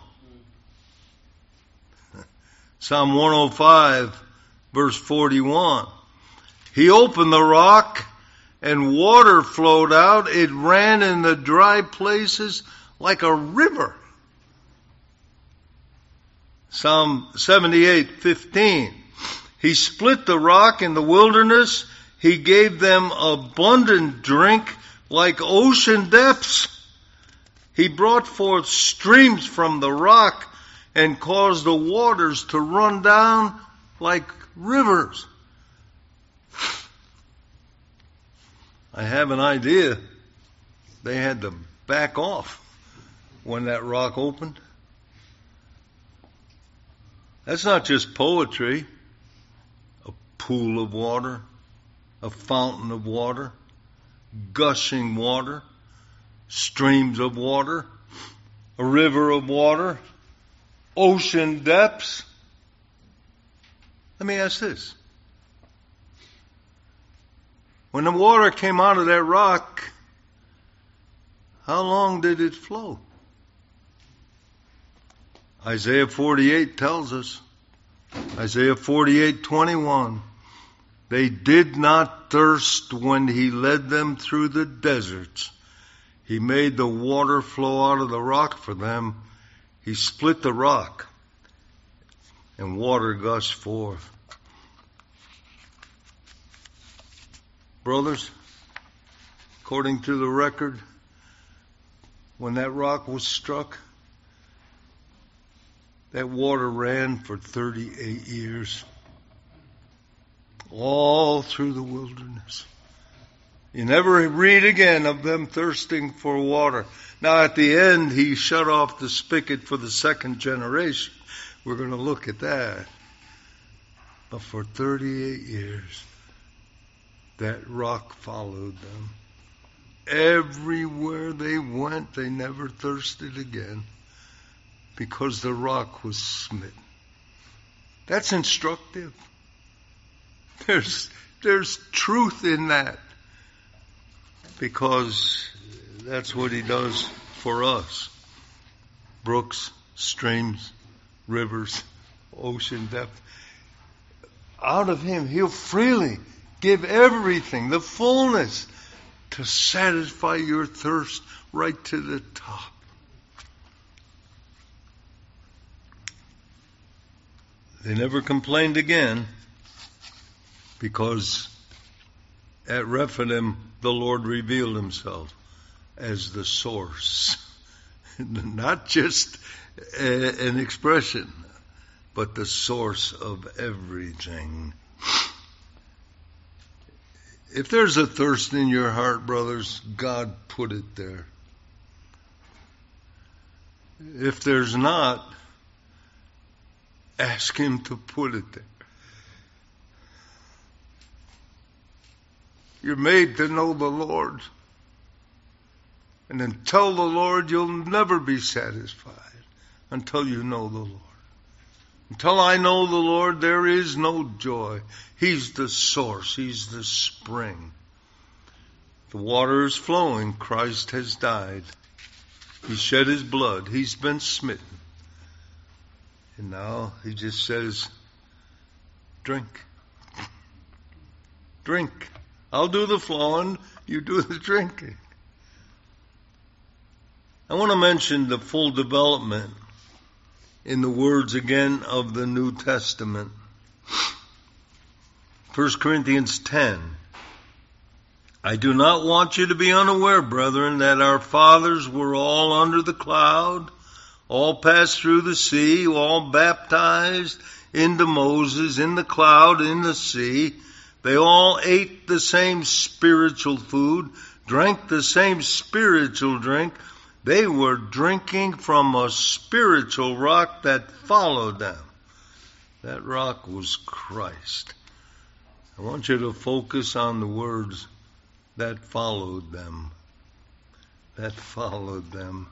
Psalm one oh five, verse forty-one. He opened the rock and water flowed out. It ran in the dry places like a river. Psalm seventy-eight, fifteen. He split the rock in the wilderness. He gave them abundant drink like ocean depths. He brought forth streams from the rock and caused the waters to run down like rivers. I have an idea. They had to back off when that rock opened. That's not just poetry. A pool of water, a fountain of water, gushing water, streams of water, a river of water, ocean depths. Let me ask this. When the water came out of that rock, how long did it flow? Isaiah forty-eight tells us, Isaiah forty-eight, twenty-one, they did not thirst when he led them through the deserts. He made the water flow out of the rock for them. He split the rock and water gushed forth. Brothers, according to the record, when that rock was struck, that water ran for thirty-eight years. All through the wilderness. You never read again of them thirsting for water. Now at the end, he shut off the spigot for the second generation. We're going to look at that. But for thirty-eight years, that rock followed them. Everywhere they went, they never thirsted again because the rock was smitten. That's instructive. There's, there's truth in that because that's what he does for us. Brooks, streams, rivers, ocean depth. Out of him, he'll freely give everything, the fullness, to satisfy your thirst right to the top. They never complained again because at Rephidim the Lord revealed himself as the source. Not just a, an expression, but the source of everything. If there's a thirst in your heart, brothers, God put it there. If there's not, ask him to put it there. You're made to know the Lord. And until the Lord, you'll never be satisfied until you know the Lord. Until I know the Lord, there is no joy. He's the source. He's the spring. The water is flowing. Christ has died. He shed his blood. He's been smitten. And now he just says, drink. Drink. I'll do the flowing. You do the drinking. I want to mention the full development in the words again of the New Testament. First Corinthians ten. I do not want you to be unaware, brethren, that our fathers were all under the cloud, all passed through the sea, all baptized into Moses in the cloud, in the sea. They all ate the same spiritual food, drank the same spiritual drink. They were drinking from a spiritual rock that followed them. That rock was Christ. I want you to focus on the words that followed them. That followed them.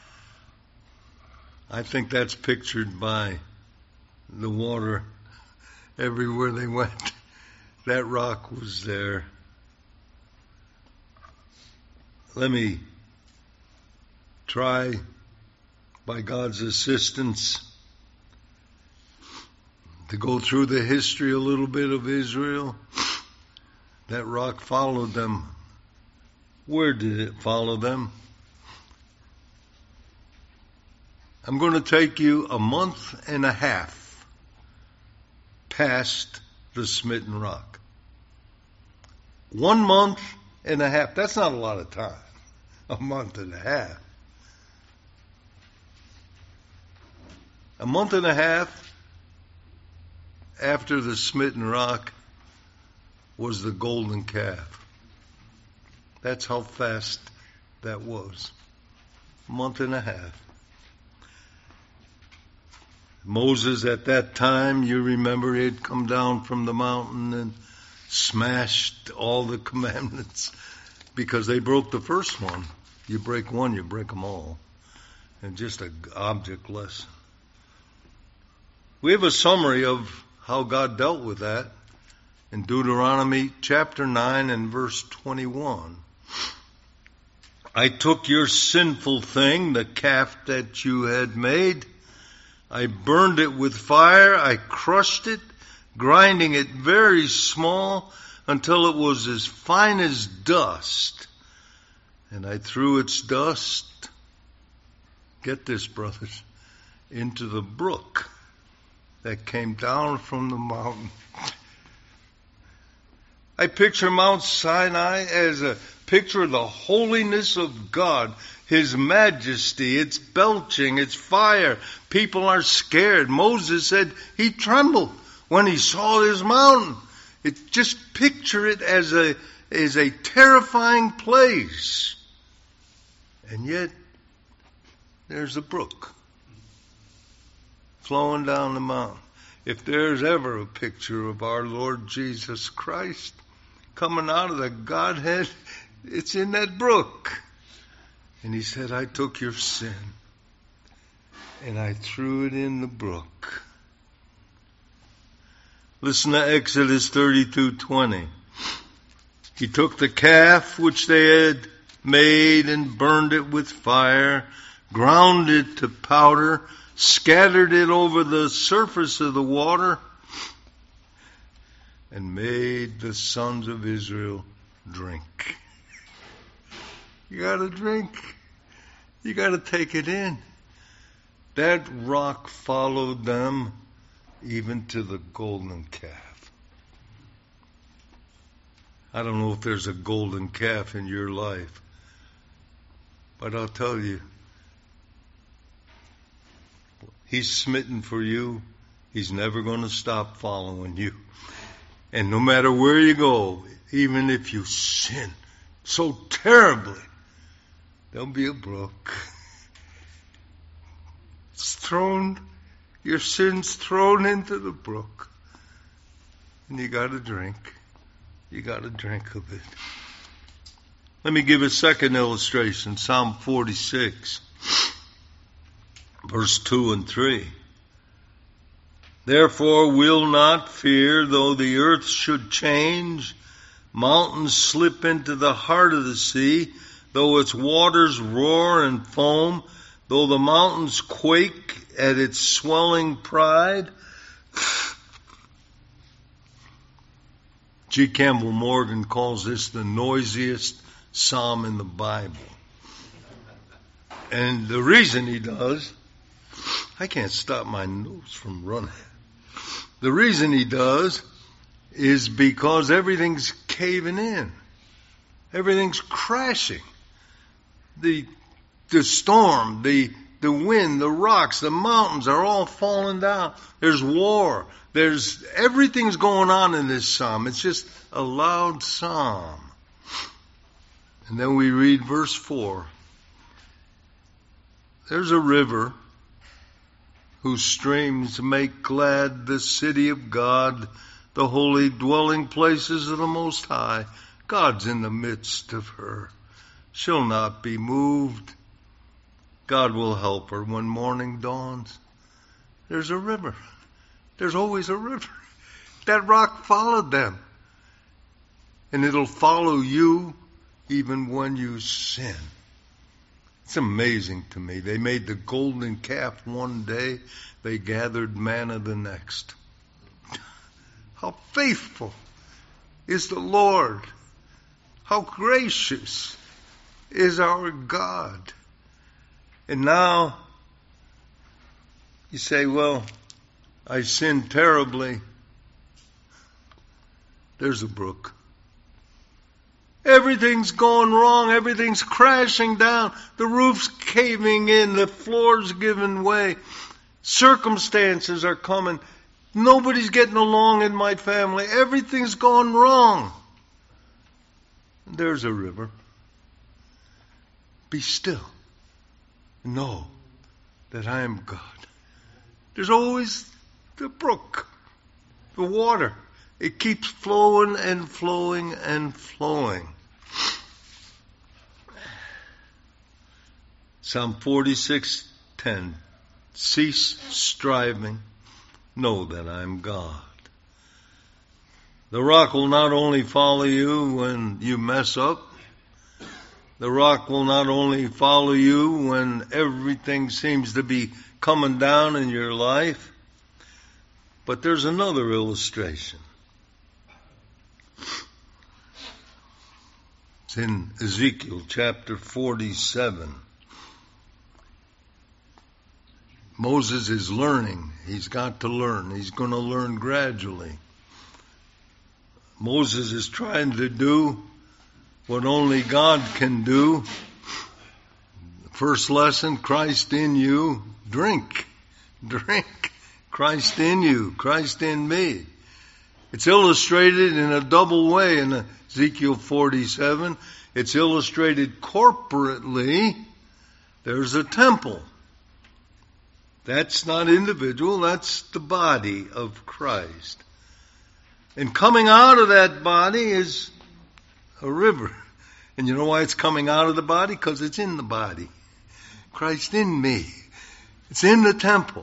I think that's pictured by the water everywhere they went. That rock was there. Let me try, by God's assistance, to go through the history a little bit of Israel. That rock followed them. Where did it follow them? I'm going to take you a month and a half past the smitten rock. One month and a half. That's not a lot of time. A month and a half. A month and a half after the smitten rock was the golden calf. That's how fast that was. A month and a half. Moses at that time, you remember, he had come down from the mountain and smashed all the commandments because they broke the first one. You break one, you break them all. And just an object lesson. We have a summary of how God dealt with that in Deuteronomy chapter nine and verse twenty-one. I took your sinful thing, the calf that you had made, I burned it with fire, I crushed it, grinding it very small until it was as fine as dust. And I threw its dust, get this, brothers, into the brook that came down from the mountain. I picture Mount Sinai as a picture of the holiness of God. His majesty, it's belching, it's fire. People are scared. Moses said he trembled when he saw this mountain. It just picture it as a as a terrifying place. And yet there's a brook flowing down the mountain. If there's ever a picture of our Lord Jesus Christ coming out of the Godhead, it's in that brook. And he said, I took your sin and I threw it in the brook. Listen to Exodus thirty-two twenty. He took the calf which they had made and burned it with fire, ground it to powder, scattered it over the surface of the water, and made the sons of Israel drink. You gotta drink. You gotta take it in. That rock followed them even to the golden calf. I don't know if there's a golden calf in your life, but I'll tell you, he's smitten for you. He's never going to stop following you. And no matter where you go, even if you sin so terribly, there'll be a brook. It's thrown, your sin's thrown into the brook. And you got to drink. You got to drink of it. Let me give a second illustration. Psalm forty-six, verse two and three. Therefore will not fear, though the earth should change, mountains slip into the heart of the sea, though its waters roar and foam, though the mountains quake at its swelling pride. G. Campbell Morgan calls this the noisiest psalm in the Bible. And the reason he does, I can't stop my nose from running. The reason he does is because everything's caving in. Everything's crashing. The, the storm, the the wind, the rocks, the mountains are all falling down. There's war. There's everything's going on in this psalm. It's just a loud psalm. And then we read verse four. There's a river whose streams make glad the city of God, the holy dwelling places of the Most High. God's in the midst of her. She'll not be moved. God will help her when morning dawns. There's a river. There's always a river. That rock followed them. And it'll follow you even when you sin. It's amazing to me. They made the golden calf one day. They gathered manna the next. How faithful is the Lord. How gracious is our God. And now you say, well, I sinned terribly. There's a brook. Everything's going wrong. Everything's crashing down. The roof's caving in. The floor's giving way. Circumstances are coming. Nobody's getting along in my family. Everything's gone wrong. There's a river. Be still. Know that I am God. There's always the brook, the water. It keeps flowing and flowing and flowing. Psalm forty-six ten. Cease striving. Know that I am God. The rock will not only follow you when you mess up. The rock will not only follow you when everything seems to be coming down in your life, but there's another illustration. It's in Ezekiel chapter forty-seven. Moses is learning. He's got to learn. He's going to learn gradually. Moses is trying to do what only God can do. First lesson, Christ in you. Drink. Drink. Christ in you. Christ in me. It's illustrated in a double way in Ezekiel forty-seven. It's illustrated corporately. There's a temple. That's not individual. That's the body of Christ. And coming out of that body is a river. And you know why it's coming out of the body? Because it's in the body. Christ in me. It's in the temple.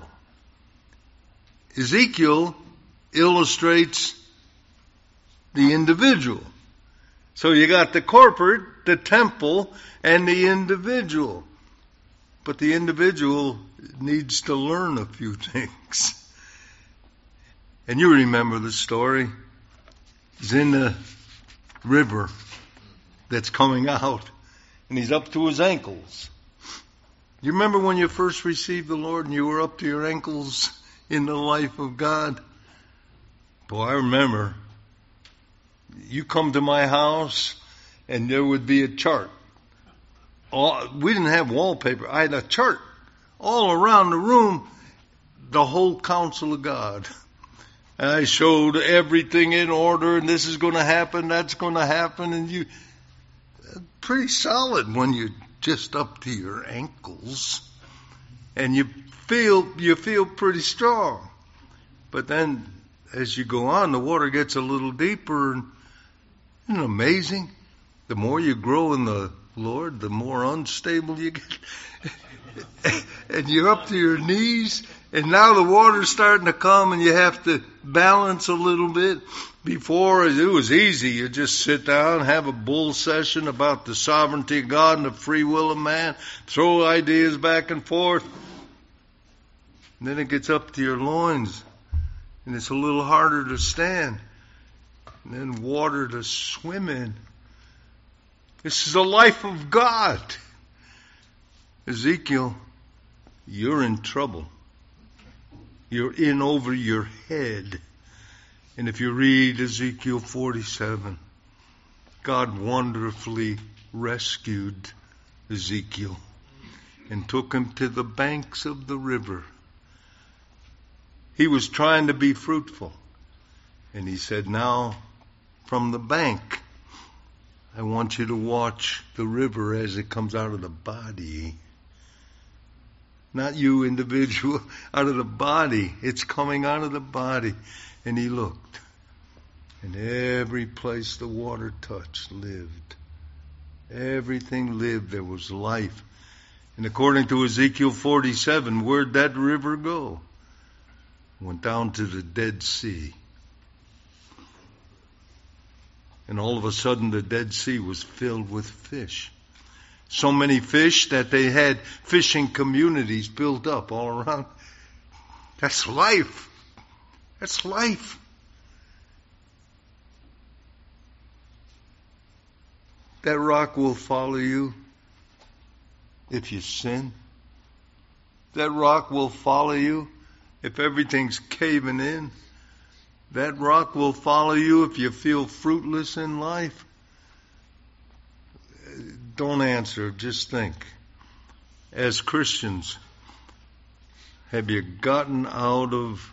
Ezekiel illustrates the individual. So you got the corporate, the temple, and the individual. But the individual needs to learn a few things. And you remember the story. He's in the river that's coming out, and he's up to his ankles. You remember when you first received the Lord and you were up to your ankles in the life of God? Boy, I remember. You come to my house, and there would be a chart. All, we didn't have wallpaper. I had a chart all around the room, the whole counsel of God. And I showed everything in order, and this is going to happen, that's going to happen, and you, pretty solid when you're just up to your ankles, and you feel you feel pretty strong. But then, as you go on, the water gets a little deeper, and isn't it amazing? The more you grow in the Lord, the more unstable you get. And you're up to your knees, and now the water's starting to come, and you have to balance a little bit. Before, it was easy. You just sit down, have a bull session about the sovereignty of God and the free will of man, throw ideas back and forth. And then it gets up to your loins, and it's a little harder to stand. And then water to swim in. This is the life of God. Ezekiel, you're in trouble. You're in over your head. And if you read Ezekiel forty-seven, God wonderfully rescued Ezekiel. and took him to the banks of the river. He was trying to be fruitful. And he said, now, from the bank, I want you to watch the river as it comes out of the body. Not you, individual, out of the body. It's coming out of the body. And he looked. And every place the water touched lived. Everything lived. There was life. And according to Ezekiel forty-seven, where'd that river go? Went down to the Dead Sea. And all of a sudden the Dead Sea was filled with fish. So many fish that they had fishing communities built up all around. That's life. That's life. That rock will follow you if you sin. That rock will follow you if everything's caving in. That rock will follow you if you feel fruitless in life. Don't answer, just think. As Christians, have you gotten out of...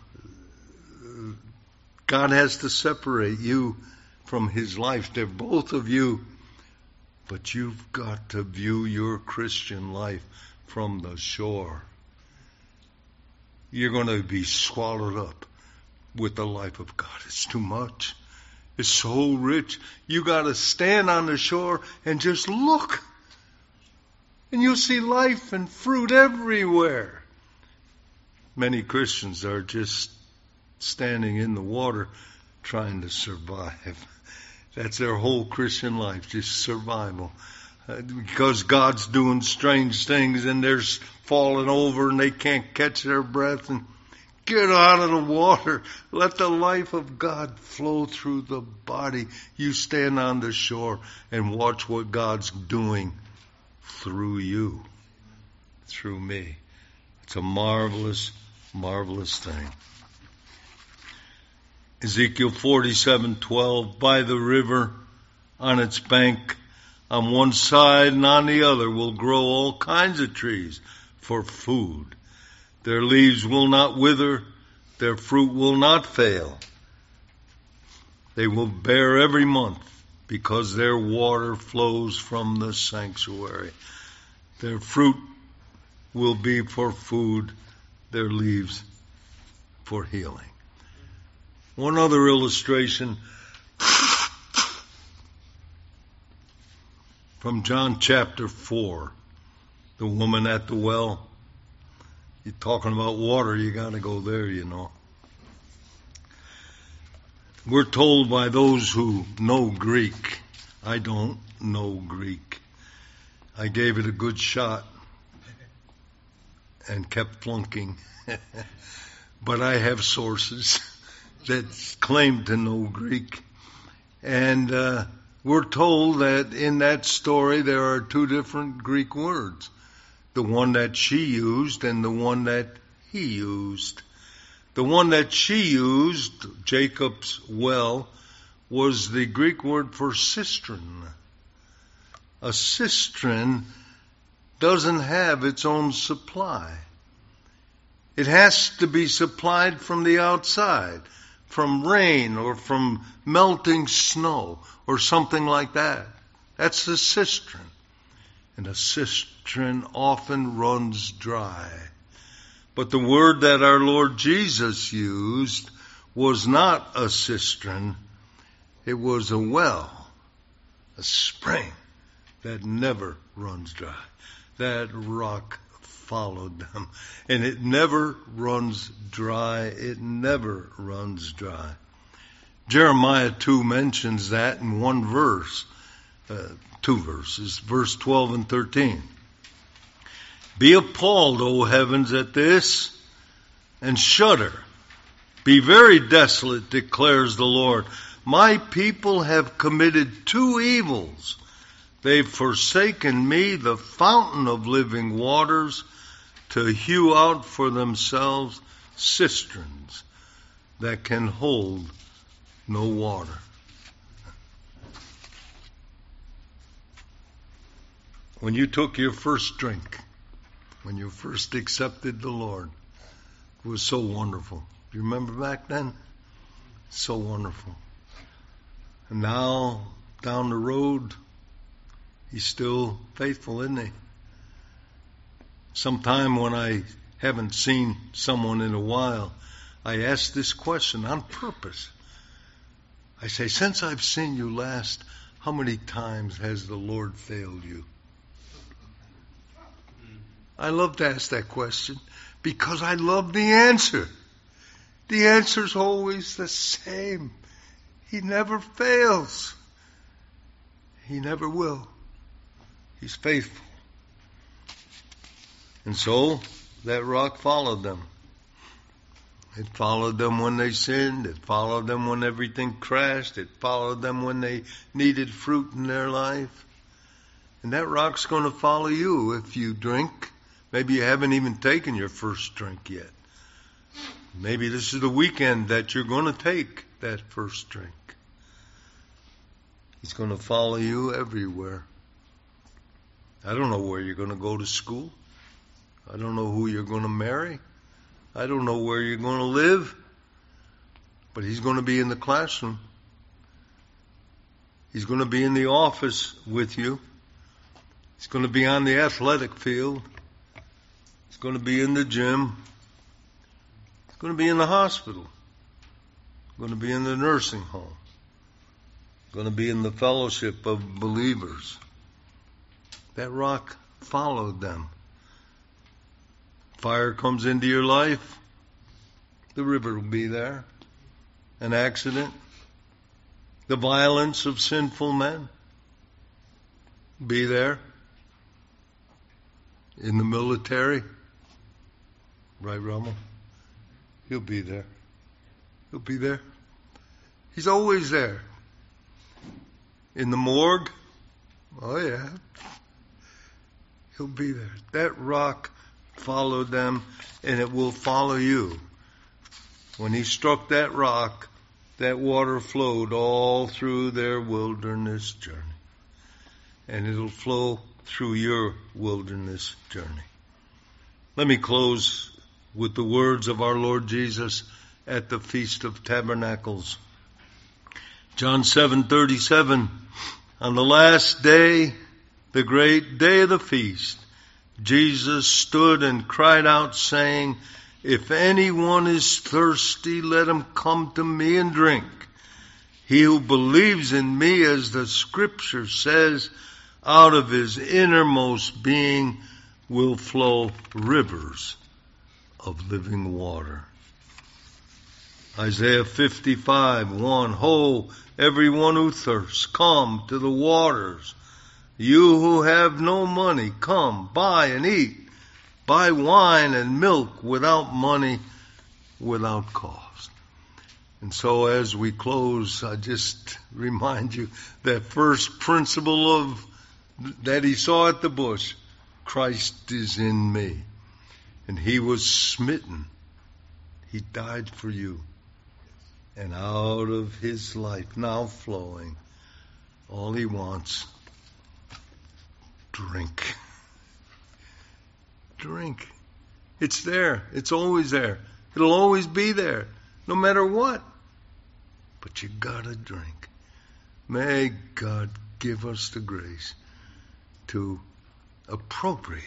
God has to separate you from His life. They're both of you. But you've got to view your Christian life from the shore. You're going to be swallowed up with the life of God. It's too much. It's so rich. You got to stand on the shore and just look. And you'll see life and fruit everywhere. Many Christians are just standing in the water trying to survive. That's their whole Christian life, just survival. Uh, because God's doing strange things and they're falling over and they can't catch their breath. And get out of the water. Let the life of God flow through the body. You stand on the shore and watch what God's doing through you, through me. It's a marvelous, marvelous thing. Ezekiel forty-seven twelve, by the river, on its bank, on one side and on the other will grow all kinds of trees for food. Their leaves will not wither, their fruit will not fail. They will bear every month, because their water flows from the sanctuary. Their fruit will be for food, their leaves for healing. One other illustration from John chapter four, the woman at the well. You're talking about water, you got to go there, you know. We're told by those who know Greek. I don't know Greek. I gave it a good shot and kept flunking. But I have sources that claim to know Greek. And uh, we're told that in that story there are two different Greek words. The one that she used and the one that he used. The one that she used, Jacob's well, was the Greek word for cistern. A cistern doesn't have its own supply. It has to be supplied from the outside, from rain or from melting snow or something like that. That's the cistern. And a cistern often runs dry. But the word that our Lord Jesus used was not a cistern. It was a well, a spring that never runs dry. That rock followed them. And it never runs dry. It never runs dry. Jeremiah two mentions that in one verse, uh, two verses, verse twelve and thirteen. Be appalled, O heavens, at this, and shudder. Be very desolate, declares the Lord. My people have committed two evils. They've forsaken me, the fountain of living waters, to hew out for themselves cisterns that can hold no water. When you took your first drink, when you first accepted the Lord. It was so wonderful. Do you remember back then? So wonderful. And now, down the road, He's still faithful, isn't He? Sometime when I haven't seen someone in a while, I ask this question on purpose. I say, since I've seen you last, how many times has the Lord failed you? I love to ask that question because I love the answer. The answer's always the same. He never fails. He never will. He's faithful. And so, that rock followed them. It followed them when they sinned. It followed them when everything crashed. It followed them when they needed fruit in their life. And that rock's going to follow you if you drink. Maybe you haven't even taken your first drink yet. Maybe this is the weekend that you're going to take that first drink. He's going to follow you everywhere. I don't know where you're going to go to school. I don't know who you're going to marry. I don't know where you're going to live. But He's going to be in the classroom. He's going to be in the office with you. He's going to be on the athletic field. He's going to be in the gym. He's going to be in the hospital. He's going to be in the nursing home. He's going to be in the fellowship of believers. That rock followed them. Fire comes into your life, the river will be there. An accident, the violence of sinful men, be there. In the military, right, Rommel? He'll be there. He'll be there. He's always there. In the morgue, oh yeah, He'll be there. That rock followed them, and it will follow you. When He struck that rock, that water flowed all through their wilderness journey. And it'll flow through your wilderness journey. Let me close with the words of our Lord Jesus at the Feast of Tabernacles. John seven thirty-seven, on the last day, the great day of the feast, Jesus stood and cried out, saying, if anyone is thirsty, let him come to me and drink. He who believes in me, as the Scripture says, out of his innermost being will flow rivers of living water. Isaiah fifty-five, one, ho, everyone who thirsts, come to the waters. You who have no money, come, buy and eat. Buy wine and milk without money, without cost. And so as we close, I just remind you that first principle of that He saw at the bush, Christ is in me. And He was smitten. He died for you. And out of His life now flowing, all He wants, drink. Drink. It's there. It's always there. It'll always be there, no matter what. But you gotta drink. May God give us the grace to appropriate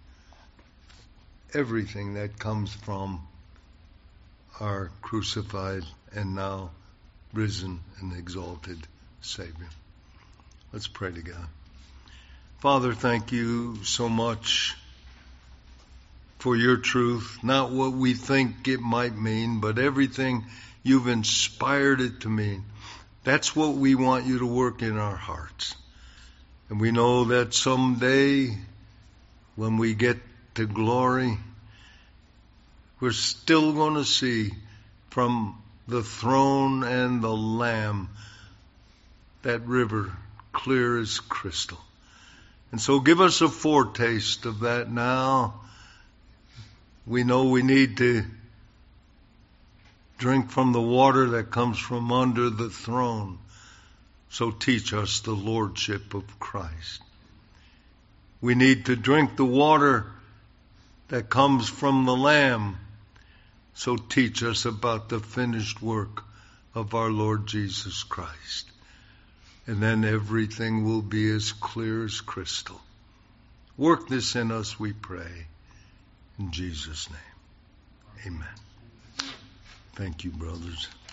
everything that comes from our crucified and now risen and exalted Savior. Let's pray to God. Father, thank you so much for your truth, not what we think it might mean, but everything you've inspired it to mean. That's what we want you to work in our hearts. And we know that someday, when we get to glory, we're still going to see from the throne and the Lamb that river clear as crystal. And so give us a foretaste of that now. We know we need to drink from the water that comes from under the throne. So teach us the lordship of Christ. We need to drink the water that comes from the Lamb. So teach us about the finished work of our Lord Jesus Christ. And then everything will be as clear as crystal. Work this in us, we pray. In Jesus' name, amen. Thank you, brothers.